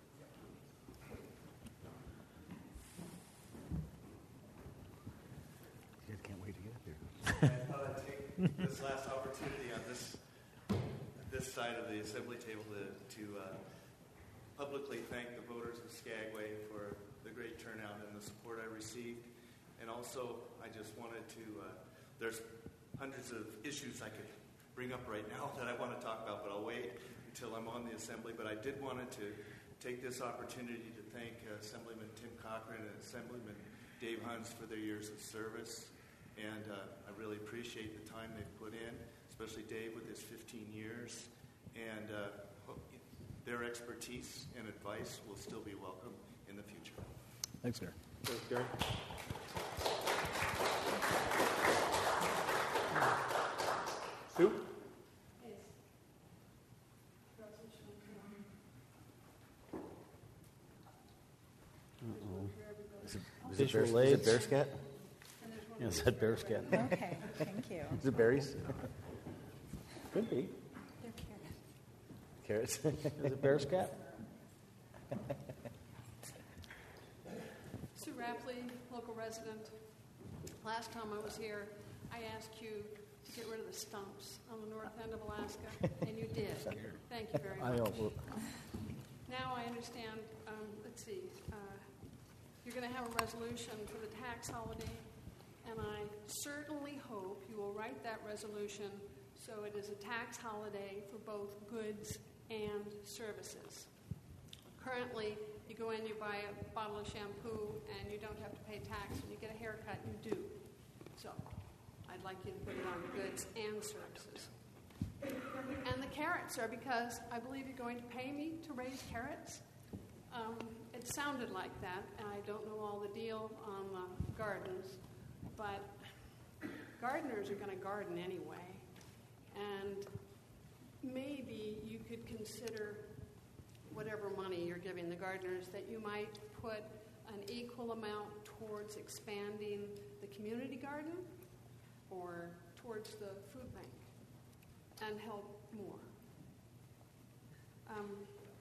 You guys can't wait to get up here. I thought I'd take this last opportunity on this this side of the assembly table to, to uh, publicly thank the voters of Skagway for the great turnout and the support I received. And also, I just wanted to, uh, there's hundreds of issues I could bring up right now that I want to talk about, but I'll wait until I'm on the assembly. But I did want to take this opportunity to thank uh, Assemblyman Tim Cochran and Assemblyman Dave Huns for their years of service. And uh, I really appreciate the time they've put in, especially Dave with his fifteen years. And uh, their expertise and advice will still be welcome in the future. Thanks, Gary. Thanks, Gary. Sue? Is it, is it, bear, is it bear scat? Yeah, is that bear scat? Okay, thank you. Is it berries? Could be. They're carrots. Carrots? Is it bear scat? Sue Rapley, local resident. Last time I was here, I asked you to get rid of the stumps on the north end of Alaska, and you did. Thank you very much. I know. Now I understand, um, let's see, uh, you're going to have a resolution for the tax holiday, and I certainly hope you will write that resolution so it is a tax holiday for both goods and services. Currently, you go in, you buy a bottle of shampoo, and you don't have to pay tax. When you get a haircut, you do. So I'd like you to put it on goods and services. And the carrots are because I believe you're going to pay me to raise carrots. Um, it sounded like that, and I don't know all the deal on the gardens, but gardeners are going to garden anyway. And maybe you could consider whatever money you're giving the gardeners, that you might put an equal amount towards expanding the community garden or towards the food bank and help more. Um,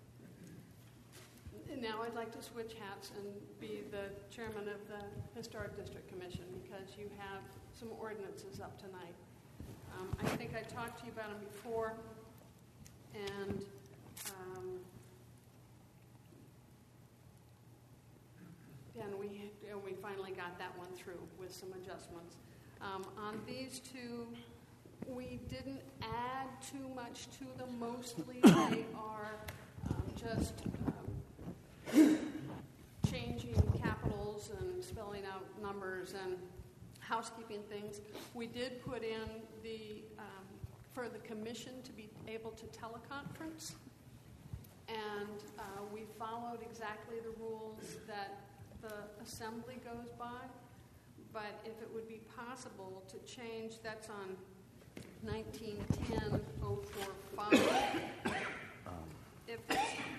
now I'd like to switch hats and be the chairman of the Historic District Commission because you have some ordinances up tonight. Um, I think I talked to you about them before, and um, and we and we finally got that one through with some adjustments. Um, on these two, we didn't add too much to them. Mostly they are um, just um, changing capitals and spelling out numbers and housekeeping things. We did put in the um, for the commission to be able to teleconference, and uh, we followed exactly the rules that the assembly goes by. But if it would be possible to change, that's on nineteen ten oh forty-five. If it's,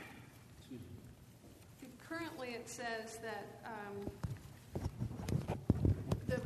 if currently it says that um, the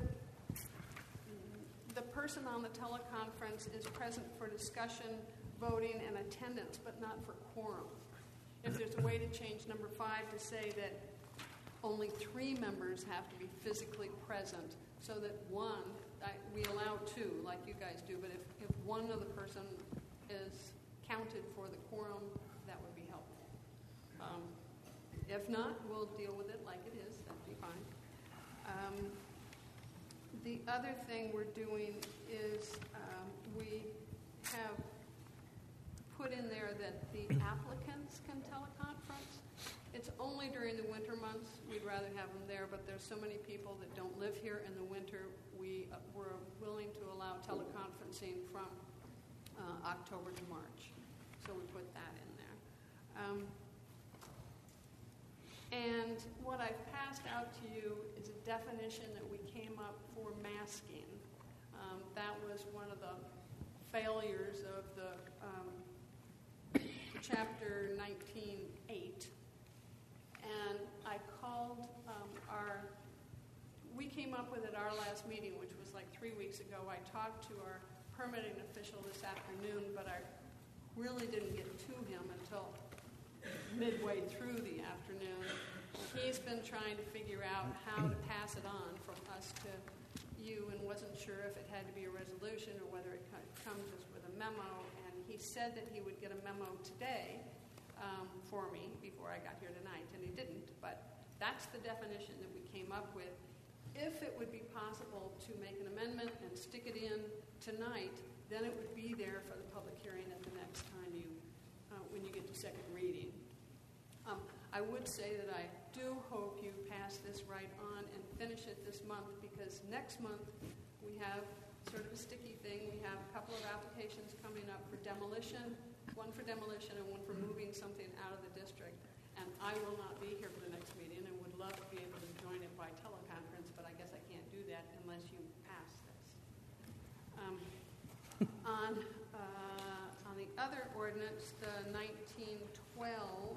the person on the teleconference is present for discussion, voting, and attendance, but not for quorum. If there's a way to change number five to say that only three members have to be physically present, so that one, I, we allow two, like you guys do, but if, if one of the person is counted for the quorum, that would be helpful. Um, if not, we'll deal with it like it is. That'd be fine. Um, the other thing we're doing is um, we have put in there that the applicants can teleconference. It's only during the winter months. We'd rather have them there, but there's so many people that don't live here in the winter. We, uh, we're willing to allow teleconferencing from uh, October to March. So we put that in there. Um, and what I've passed out to you is a definition that we came up for masking. Um, that was one of the failures of the um, chapter nineteen eight. And I called um, our, we came up with at our last meeting, which was like three weeks ago, I talked to our permitting official this afternoon, but I really didn't get to him until midway through the afternoon. He's been trying to figure out how to pass it on from us to you and wasn't sure if it had to be a resolution or whether it co- comes as with a memo. And he said that he would get a memo today um, for me before I got here tonight, and he didn't. But that's the definition that we came up with. If it would be possible to make an amendment and stick it in tonight, then it would be there for the public hearing at the next time you, uh, when you get to second reading. Um, I would say that I do hope you pass this right on and finish it this month, because next month we have sort of a sticky thing. We have a couple of applications coming up for demolition, one for demolition and one for moving something out of the district. And I will not be here for the next meeting and would love to be able to join it by teleconference, but I guess I can't do that unless you pass this. Um, on, uh, on the other ordinance, the nineteen twelve,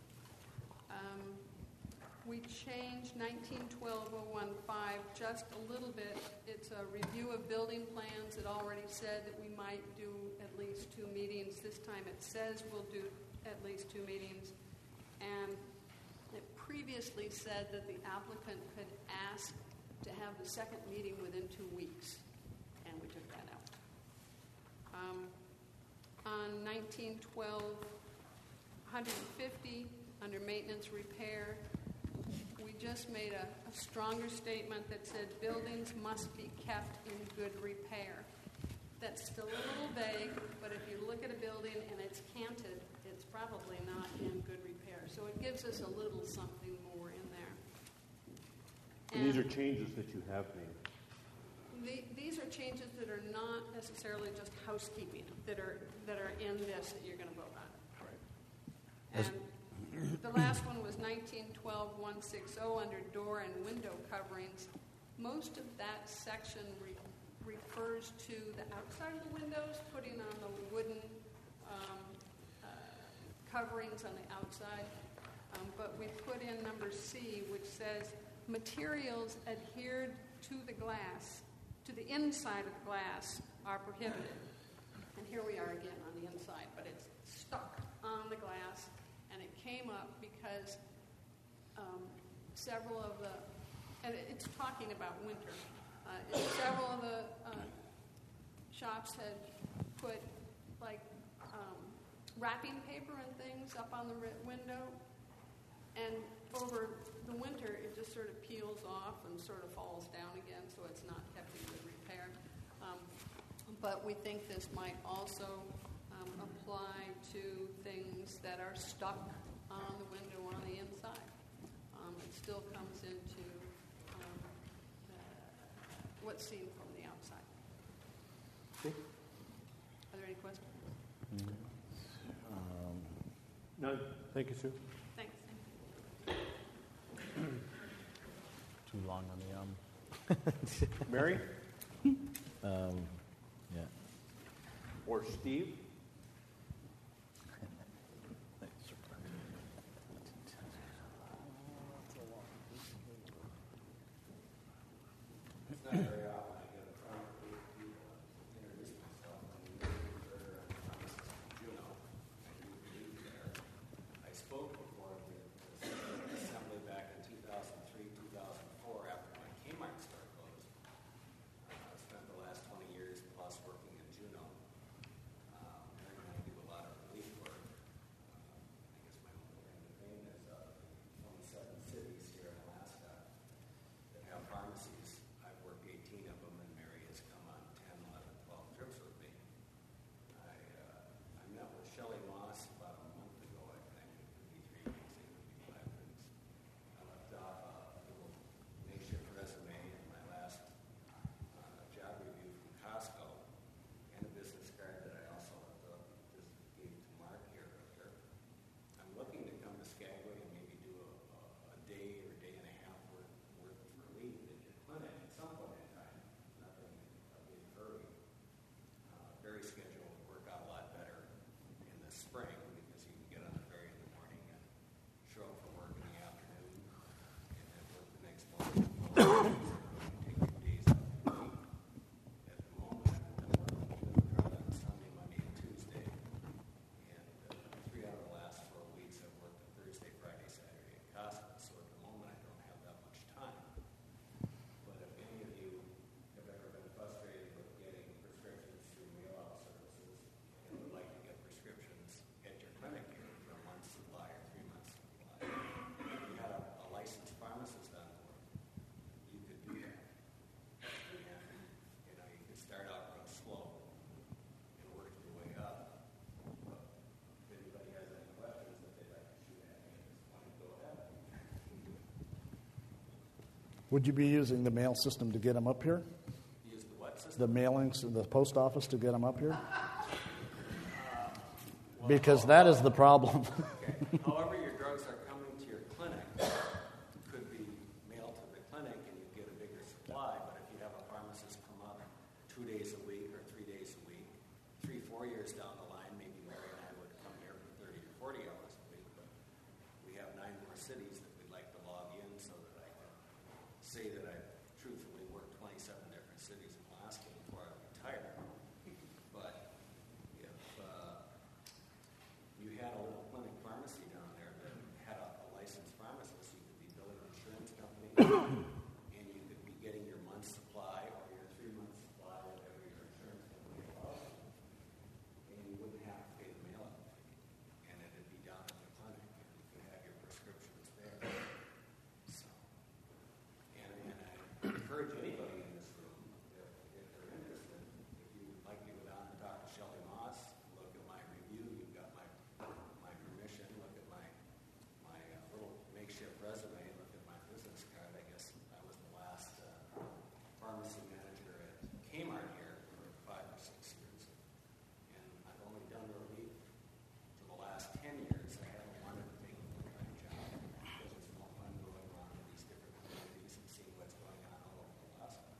um, we changed nineteen twelve oh one five just a little bit. It's a review of building plans. It already said that we might do at least two meetings. This time it says we'll do at least two meetings. And it previously said that the applicant could ask to have the second meeting within two weeks. And we took that out. Um, on nineteen twelve one fifty, under maintenance repair, we just made a, a stronger statement that said buildings must be kept in good repair. That's still a little vague, but if you look at a building and it's canted, it's probably not in good repair. So it gives us a little something more in there. And, and these are changes that you have made. The, these are changes that are not necessarily just housekeeping, that are that are in this that you're going to vote on. Right. And the last one was nineteen twelve one sixty under door and window coverings. Most of that section re- refers to the outside of the windows, putting on the wooden um, uh, coverings on the outside. Um, but we put in number C, which says materials adhered to the glass, to the inside of the glass, are prohibited. And here we are again on the inside, but it's stuck on the glass. And it came up because um, several of the, and it's talking about winter, uh, several of the uh, shops had put like um, wrapping paper and things up on the window, and over the winter it just sort of peels off and sort of falls down again, so it's not kept in good repair. Um, but we think this might also um, apply to things that are stuck on the window on the inside. Um, it still comes into um, uh, what's seen from the outside. Okay. Are there any questions? Um, None. Thank you, sir. Thanks. Too long on the um. Mary? um, yeah. Or Steve? It's not very often I get a front group of people to introduce myself. I'm Manager Thomas Juno. I do believe there. I spoke before the assembly back in two thousand three, two thousand four after my Kmart store closed. Uh, I spent the last twenty years plus working in Juneau. Um, Would you be using the mail system to get them up here? Use the what system? The mailings, the post office to get them up here? Because that is the problem. Okay. However, your drugs are coming to your clinic. Could be mailed to the clinic and you get a bigger supply, but if you have a pharmacist come up two days a week or three days a week, three, four years down the line, maybe Mary and I would come here for thirty to forty hours a week, but we have nine more cities that we'd like to log in so that I can say that I've truthfully worked twenty-seven different cities in Alaska before I retire. But if uh, you had a little clinic pharmacy down there that had a, a licensed pharmacist, you could be billing an insurance company and you could be getting your month's supply or your three months supply, whatever your insurance company allows you, and you wouldn't have to pay the mail out fee. And it'd be down at the clinic and you could have your prescriptions there. So, and, and I encourage anybody in this room, if, if they're interested, if you would like to go down and talk to Shelley Moss, look at my review, you've got my my permission, look at my my uh, little makeshift resume, look at my business card. I guess I was the last uh, pharmacy manager at Kmart here for five or six years, and I've only done relief for the last ten years. I haven't wanted to take a full-time job because it's more fun going around to these different communities and seeing what's going on all over Alaska.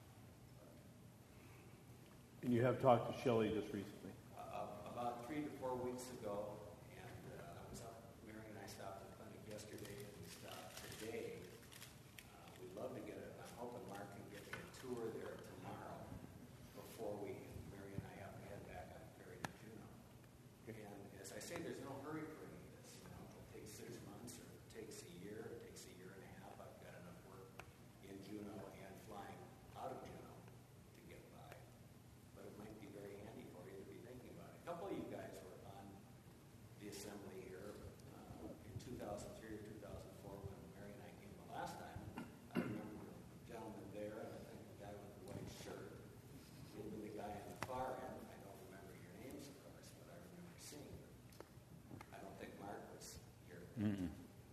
And you have talked to Shelley just recently. Uh, about three to four weeks ago, and uh, I was up, Mary and I stopped at the clinic yesterday, and we stopped today. Uh, we'd love to get it. I'm hoping Mark can get me a tour there tomorrow before we, Mary and I have to head back on ferry to Juneau. And as I say, there's no hurry for any of this. You know, it takes six months, or it takes a year, it takes a year and a half. I've got enough work in Juneau and flying out of Juneau to get by. But it might be very handy for you to be thinking about it. A couple of you guys were on the assembly here uh, in two thousand three or two thousand four when Mary and I came the last time. I remember the gentleman there, and I think the guy with the white shirt, maybe the guy on the far end. I don't remember your names, of course, but I remember seeing them. I don't think Mark was here. Mm-mm.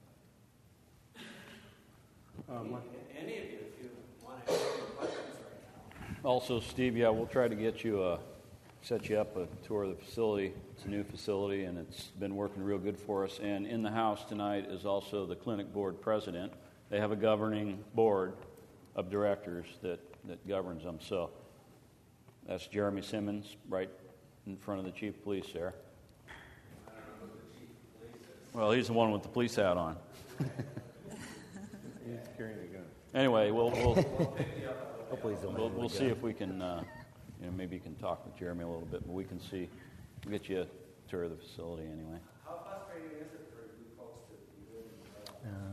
Any, any of you, if you want to ask any questions right now. Also, Steve, yeah, we'll try to get you a, set you up a tour of the facility. It's a new facility, and it's been working real good for us. And in the house tonight is also the clinic board president. They have a governing board of directors that, that governs them. So that's Jeremy Simmons right in front of the chief of police there. Well, he's the one with the police hat on. He's carrying a gun. Anyway, we'll we'll Hopefully he's the one we'll, with we'll the see gun. if we can, uh, you know, maybe you can talk with Jeremy a little bit, but we can see, we'll get you a tour of the facility anyway. How frustrating is it for you folks to be living in the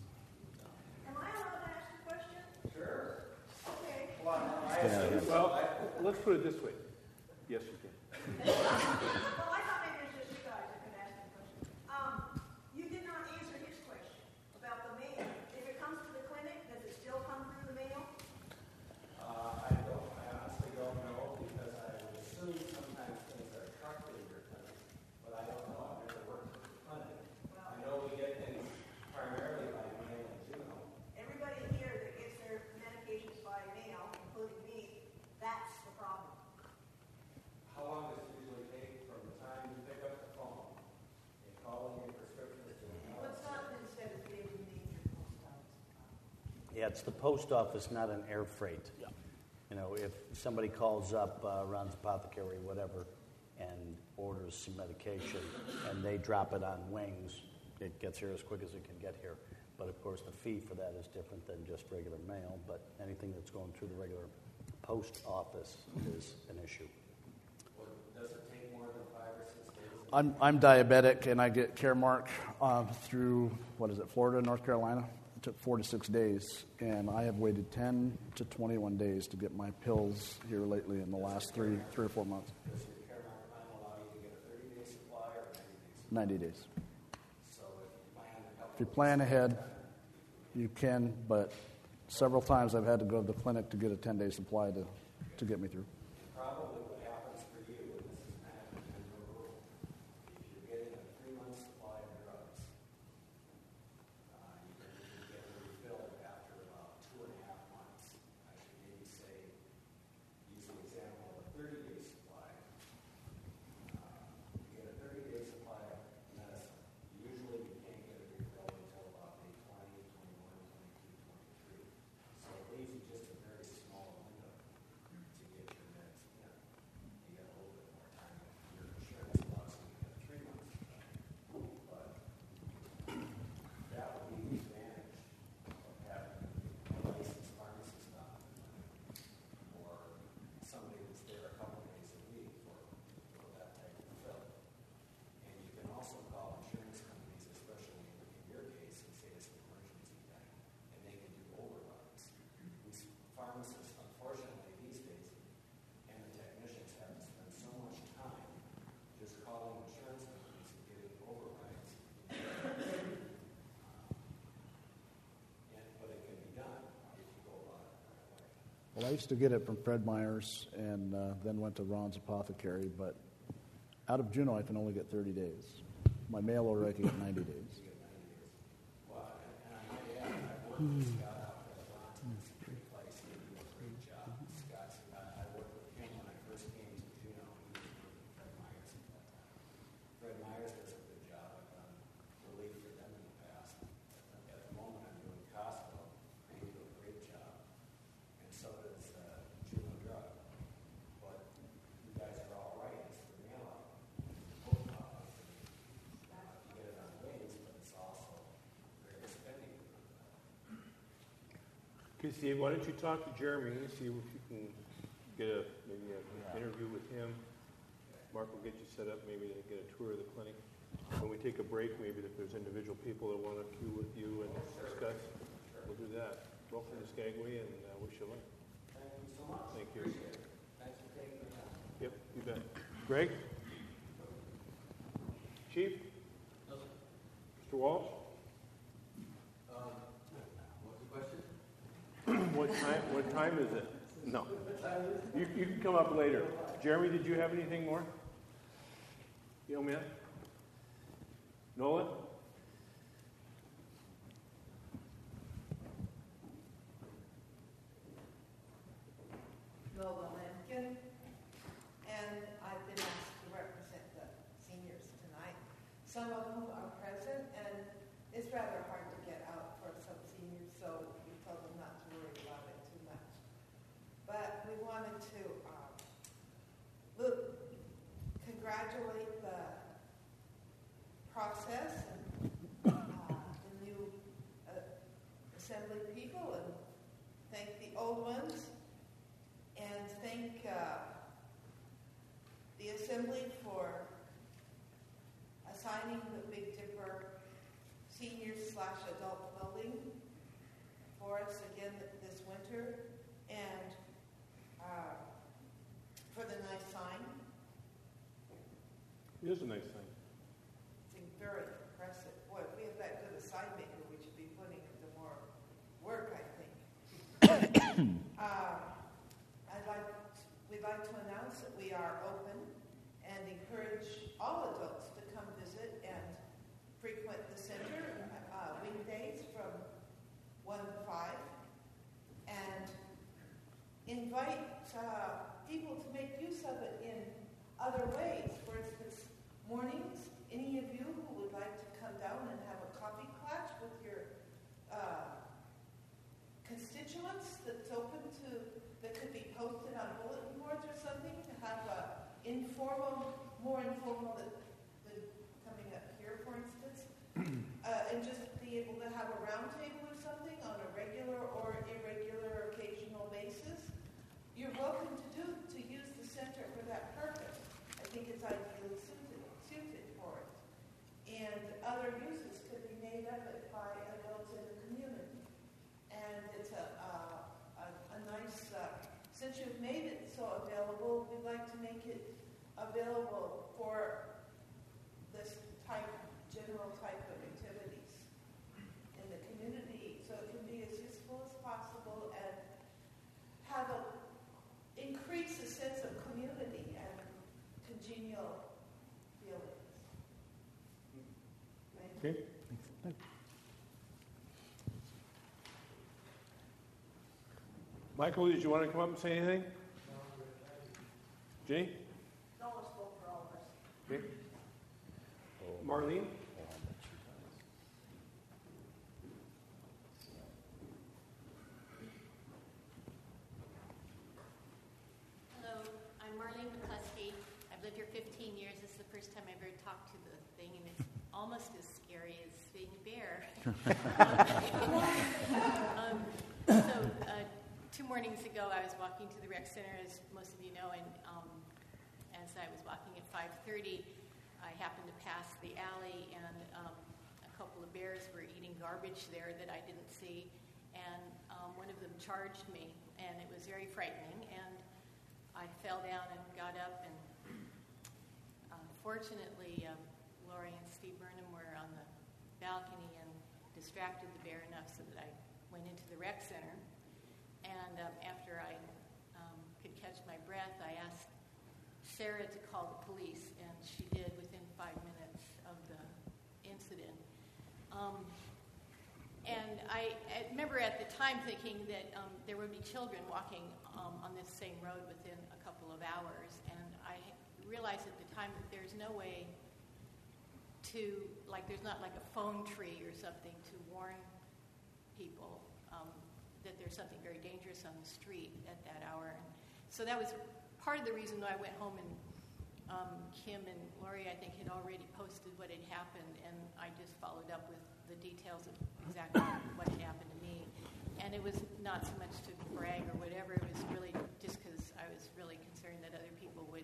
Am I allowed to ask a question? Sure. Okay. Well, let's put it this way. Yes, you can. Well, I thought maybe it was just you guys that could ask the question. Um, you did not answer his question about the mail. If it comes to the clinic, does it still come through the mail? Uh, I don't, I honestly don't know because I would assume sometimes things are trucked in your clinic, but I don't know. I've never worked with the clinic. I know we get things primarily by mail in Juneau. Everybody here that gets their medications by mail, including me, that's the problem. How long does it usually take from the time you pick up the phone and call in your prescriptions to the Well, it's not instead of being named your post office. Yeah, it's the post office, not an air freight. You know, if somebody calls up, uh, runs apothecary, whatever, and orders some medication, and they drop it on wings, it gets here as quick as it can get here. But of course, the fee for that is different than just regular mail, but anything that's going through the regular post office is an issue. Does it take more than five or six days? I'm I'm diabetic, and I get Caremark uh, through, what is it, Florida, North Carolina? It took four to six days, and I have waited ten to twenty-one days to get my pills here lately in the last three three or four months. Does your Caremark plan allow you to get a thirty-day supply or ninety days? ninety days. So if you plan a couple If you plan ahead, you can, but several times I've had to go to the clinic to get a ten-day supply to, to get me through. Probably what happens for you, and this is kind of a general rule, if you're getting a three-month supply of drugs, uh, you can get it refilled after about two I used to get it from Fred Meyer's and uh, then went to Ron's Apothecary, but out of Juneau I can only get thirty days. My mail order I can get ninety days. Hmm. Okay, Steve, why don't you talk to Jeremy, see if you can get a, maybe an interview with him. Mark will get you set up, maybe to get a tour of the clinic. When we take a break, maybe if there's individual people that want to queue with you and discuss, we'll do that. Welcome to Skagway, and uh, wish you luck. Thank you so much. Thank you. Thanks for taking the time. Yep, you bet. Greg? Chief? Mister Walsh? Um, what's the question? What time, what time is it? No. You, you can come up later. Jeremy, did you have anything more? You man? Nolan? Nola Lampkin, and I've been asked to represent the seniors tonight. Some of whom are present, and it's rather hard to get out for some seniors, so we told them not to worry about it too much. But we wanted to um, look, congratulate the process and uh, the new uh, assembly people, and thank the old ones. And thank uh, the Assembly for assigning the Big Dipper senior slash adult building for us again this winter, and uh, for the nice sign. It is a nice thing. It's very impressive. Boy, if we have that good a sign maker, we should be putting it to more work, I think. uh, I'd like, we'd like to announce that we are open and encourage all adults to come visit and frequent the center uh, weekdays from one to five, and invite uh, people to make use of it in other ways. For instance, mornings, any of you who would like to come down and have a coffee clutch with your uh, constituents that's open to, that could be posted on bulletin boards or something, to have a informal, more informal than, than coming up here, for instance, uh, and just be able to have a round table or something on a regular or irregular occasional basis. You're welcome to do to use the center for that purpose. I think it's ideally suited, suited for it. And other uses could be made of it by adults in the community. And it's a, uh, a, a nice, uh, since you've made it so available, we'd like to make it available for this type, general type of activities in the community, so it can be as useful as possible and have a, increase a sense of community and congenial feelings. Thank you. Okay. Michael, did you want to come up and say anything? Jenny? No one spoke for all of us. Okay. Marlene? Hello, I'm Marlene McCluskey. I've lived here fifteen years. This is the first time I've ever talked to the thing, and it's almost as scary as being a bear. um, so, uh, two mornings ago, I was walking to the rec center, as most of you know, and um, as I was walking at five thirty, I happened to pass the alley, and um, a couple of bears were eating garbage there that I didn't see, and um, one of them charged me, and it was very frightening, and I fell down and got up, and uh, fortunately, um, Lori and Steve Burnham were on the balcony and distracted the bear enough so that I went into the rec center. And um, after I breath, I asked Sarah to call the police, and she did within five minutes of the incident. Um, and I, I remember at the time thinking that um, there would be children walking um, on this same road within a couple of hours, and I realized at the time that there's no way to, like, there's not like a phone tree or something to warn people um, that there's something very dangerous on the street at that hour. And so that was part of the reason why I went home, and um, Kim and Lori, I think, had already posted what had happened, and I just followed up with the details of exactly what had happened to me. And it was not so much to brag or whatever, it was really just because I was really concerned that other people would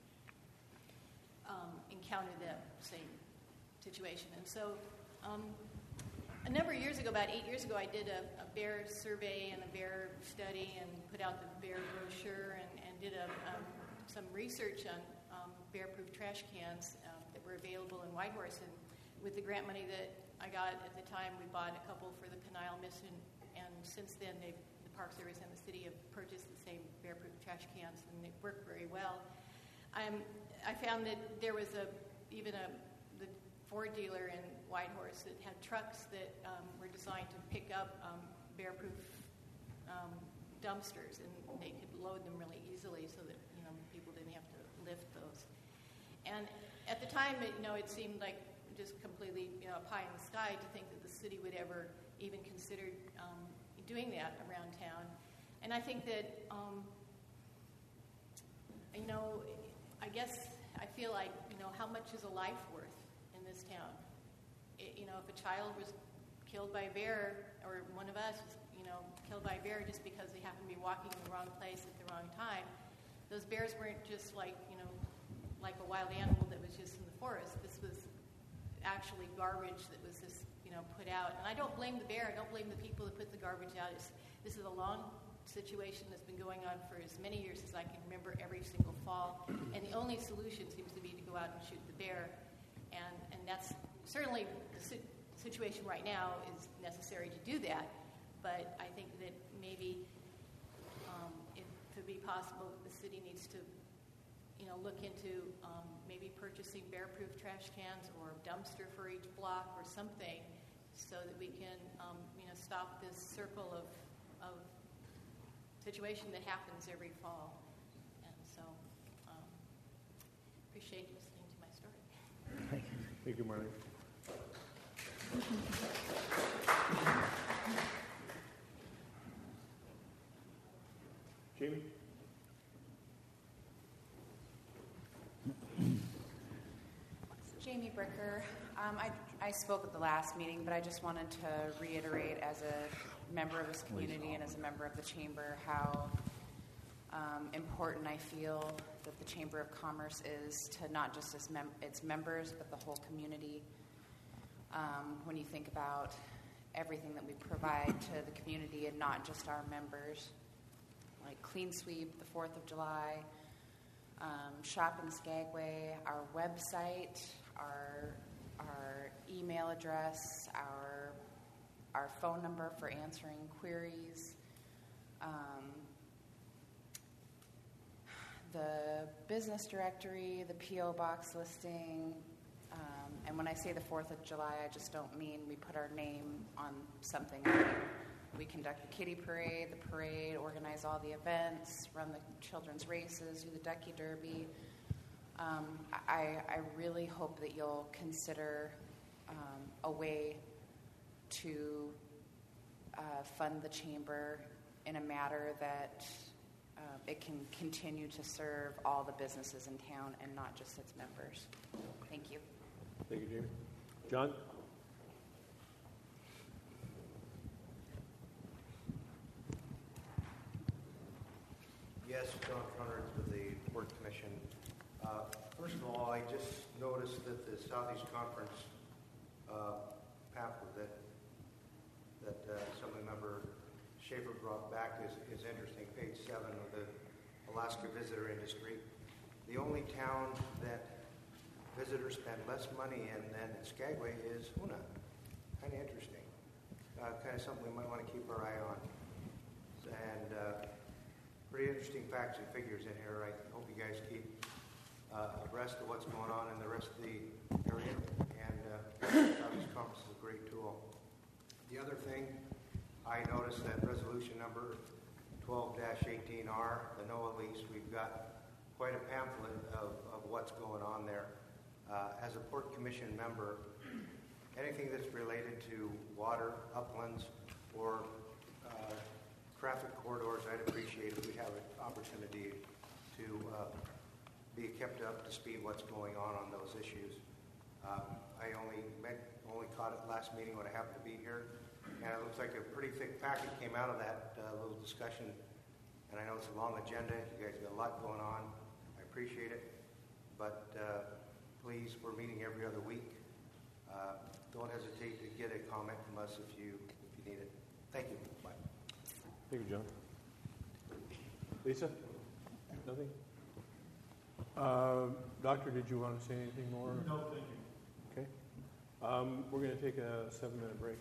um, encounter that same situation. And so um, a number of years ago, about eight years ago, I did a, a bear survey and a bear study and put out the bear brochure and, and did a, um, some research on um, bear-proof trash cans um, that were available in Whitehorse. And with the grant money that I got at the time, we bought a couple for the Canal Mission, and since then they've, the Park Service and the city have purchased the same bear-proof trash cans, and they work very well. I'm, I found that there was a even a the Ford dealer in Whitehorse that had trucks that um, were designed to pick up um, bear-proof um, dumpsters, and they could load them really easily so that, you know, people didn't have to lift those. And at the time, it, you know, it seemed like just completely, you know, pie in the sky to think that the city would ever even consider um, doing that around town. And I think that, um, you know, I guess I feel like, you know, how much is a life worth in this town? It, you know, if a child was killed by a bear, or one of us was, you know, killed by a bear just because they happened to be walking in the wrong place at the wrong time, those bears weren't just like, you know, like a wild animal that was just in the forest. This was actually garbage that was just, you know, put out. And I don't blame the bear. I don't blame the people that put the garbage out. It's, this is a long situation that's been going on for as many years as I can remember, every single fall. And the only solution seems to be to go out and shoot the bear. And, and that's certainly the si- situation right now is necessary to do that. But I think that maybe um, if it would be possible, the city needs to, you know, look into um, maybe purchasing bear-proof trash cans or a dumpster for each block or something, so that we can, um, you know, stop this circle of, of situation that happens every fall. And so, um, appreciate you listening to my story. Thank you. Thank you, Marlene. Jamie? Jamie Bricker. Um, I, I spoke at the last meeting, but I just wanted to reiterate as a member of this community and as a member of the Chamber how um, important I feel that the Chamber of Commerce is to not just its, mem- its members, but the whole community. Um, when you think about everything that we provide to the community and not just our members, like Clean Sweep, the fourth of July, um, Shop in Skagway, our website, our our email address, our our phone number for answering queries, um, the business directory, the P O box listing, um, and when I say the fourth of July, I just don't mean we put our name on something. We conduct the kiddie parade, the parade, organize all the events, run the children's races, do the Ducky Derby. Um, I, I really hope that you'll consider um, a way to uh, fund the Chamber in a manner that uh, it can continue to serve all the businesses in town and not just its members. Thank you. Thank you, Jamie. John? Yes, John Conrad with the Port Commission. Uh, first of all, I just noticed that the Southeast Conference uh, pamphlet that that uh, Assemblymember Schaefer brought back is, is interesting. Page seven of the Alaska visitor industry. The only town that visitors spend less money in than Skagway is Hoonah. Kind of interesting. Uh, kind of something we might want to keep our eye on. And uh, pretty interesting facts and figures in here. I hope you guys keep uh, abreast of what's going on in the rest of the area, and uh, Southeast Conference is a great tool. The other thing, I noticed that resolution number twelve eighteen R, the NOAA lease, we've got quite a pamphlet of, of what's going on there. Uh, as a Port Commission member, anything that's related to water, uplands, or uh, traffic corridors, I'd appreciate if we have an opportunity to uh, be kept up to speed what's going on on those issues. Um, I only met, only caught it last meeting when I happened to be here, and it looks like a pretty thick packet came out of that uh, little discussion. And I know it's a long agenda. You guys got a lot going on. I appreciate it, but uh, please, we're meeting every other week. Uh, don't hesitate to get a comment from us if you if you need it. Thank you. Bye. Thank you, John. Lisa? Nothing? Uh, doctor, did you want to say anything more? No, thank you. Okay. Um, we're going to take a seven-minute break.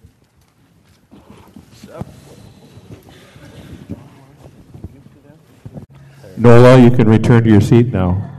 Nola, you can return to your seat now.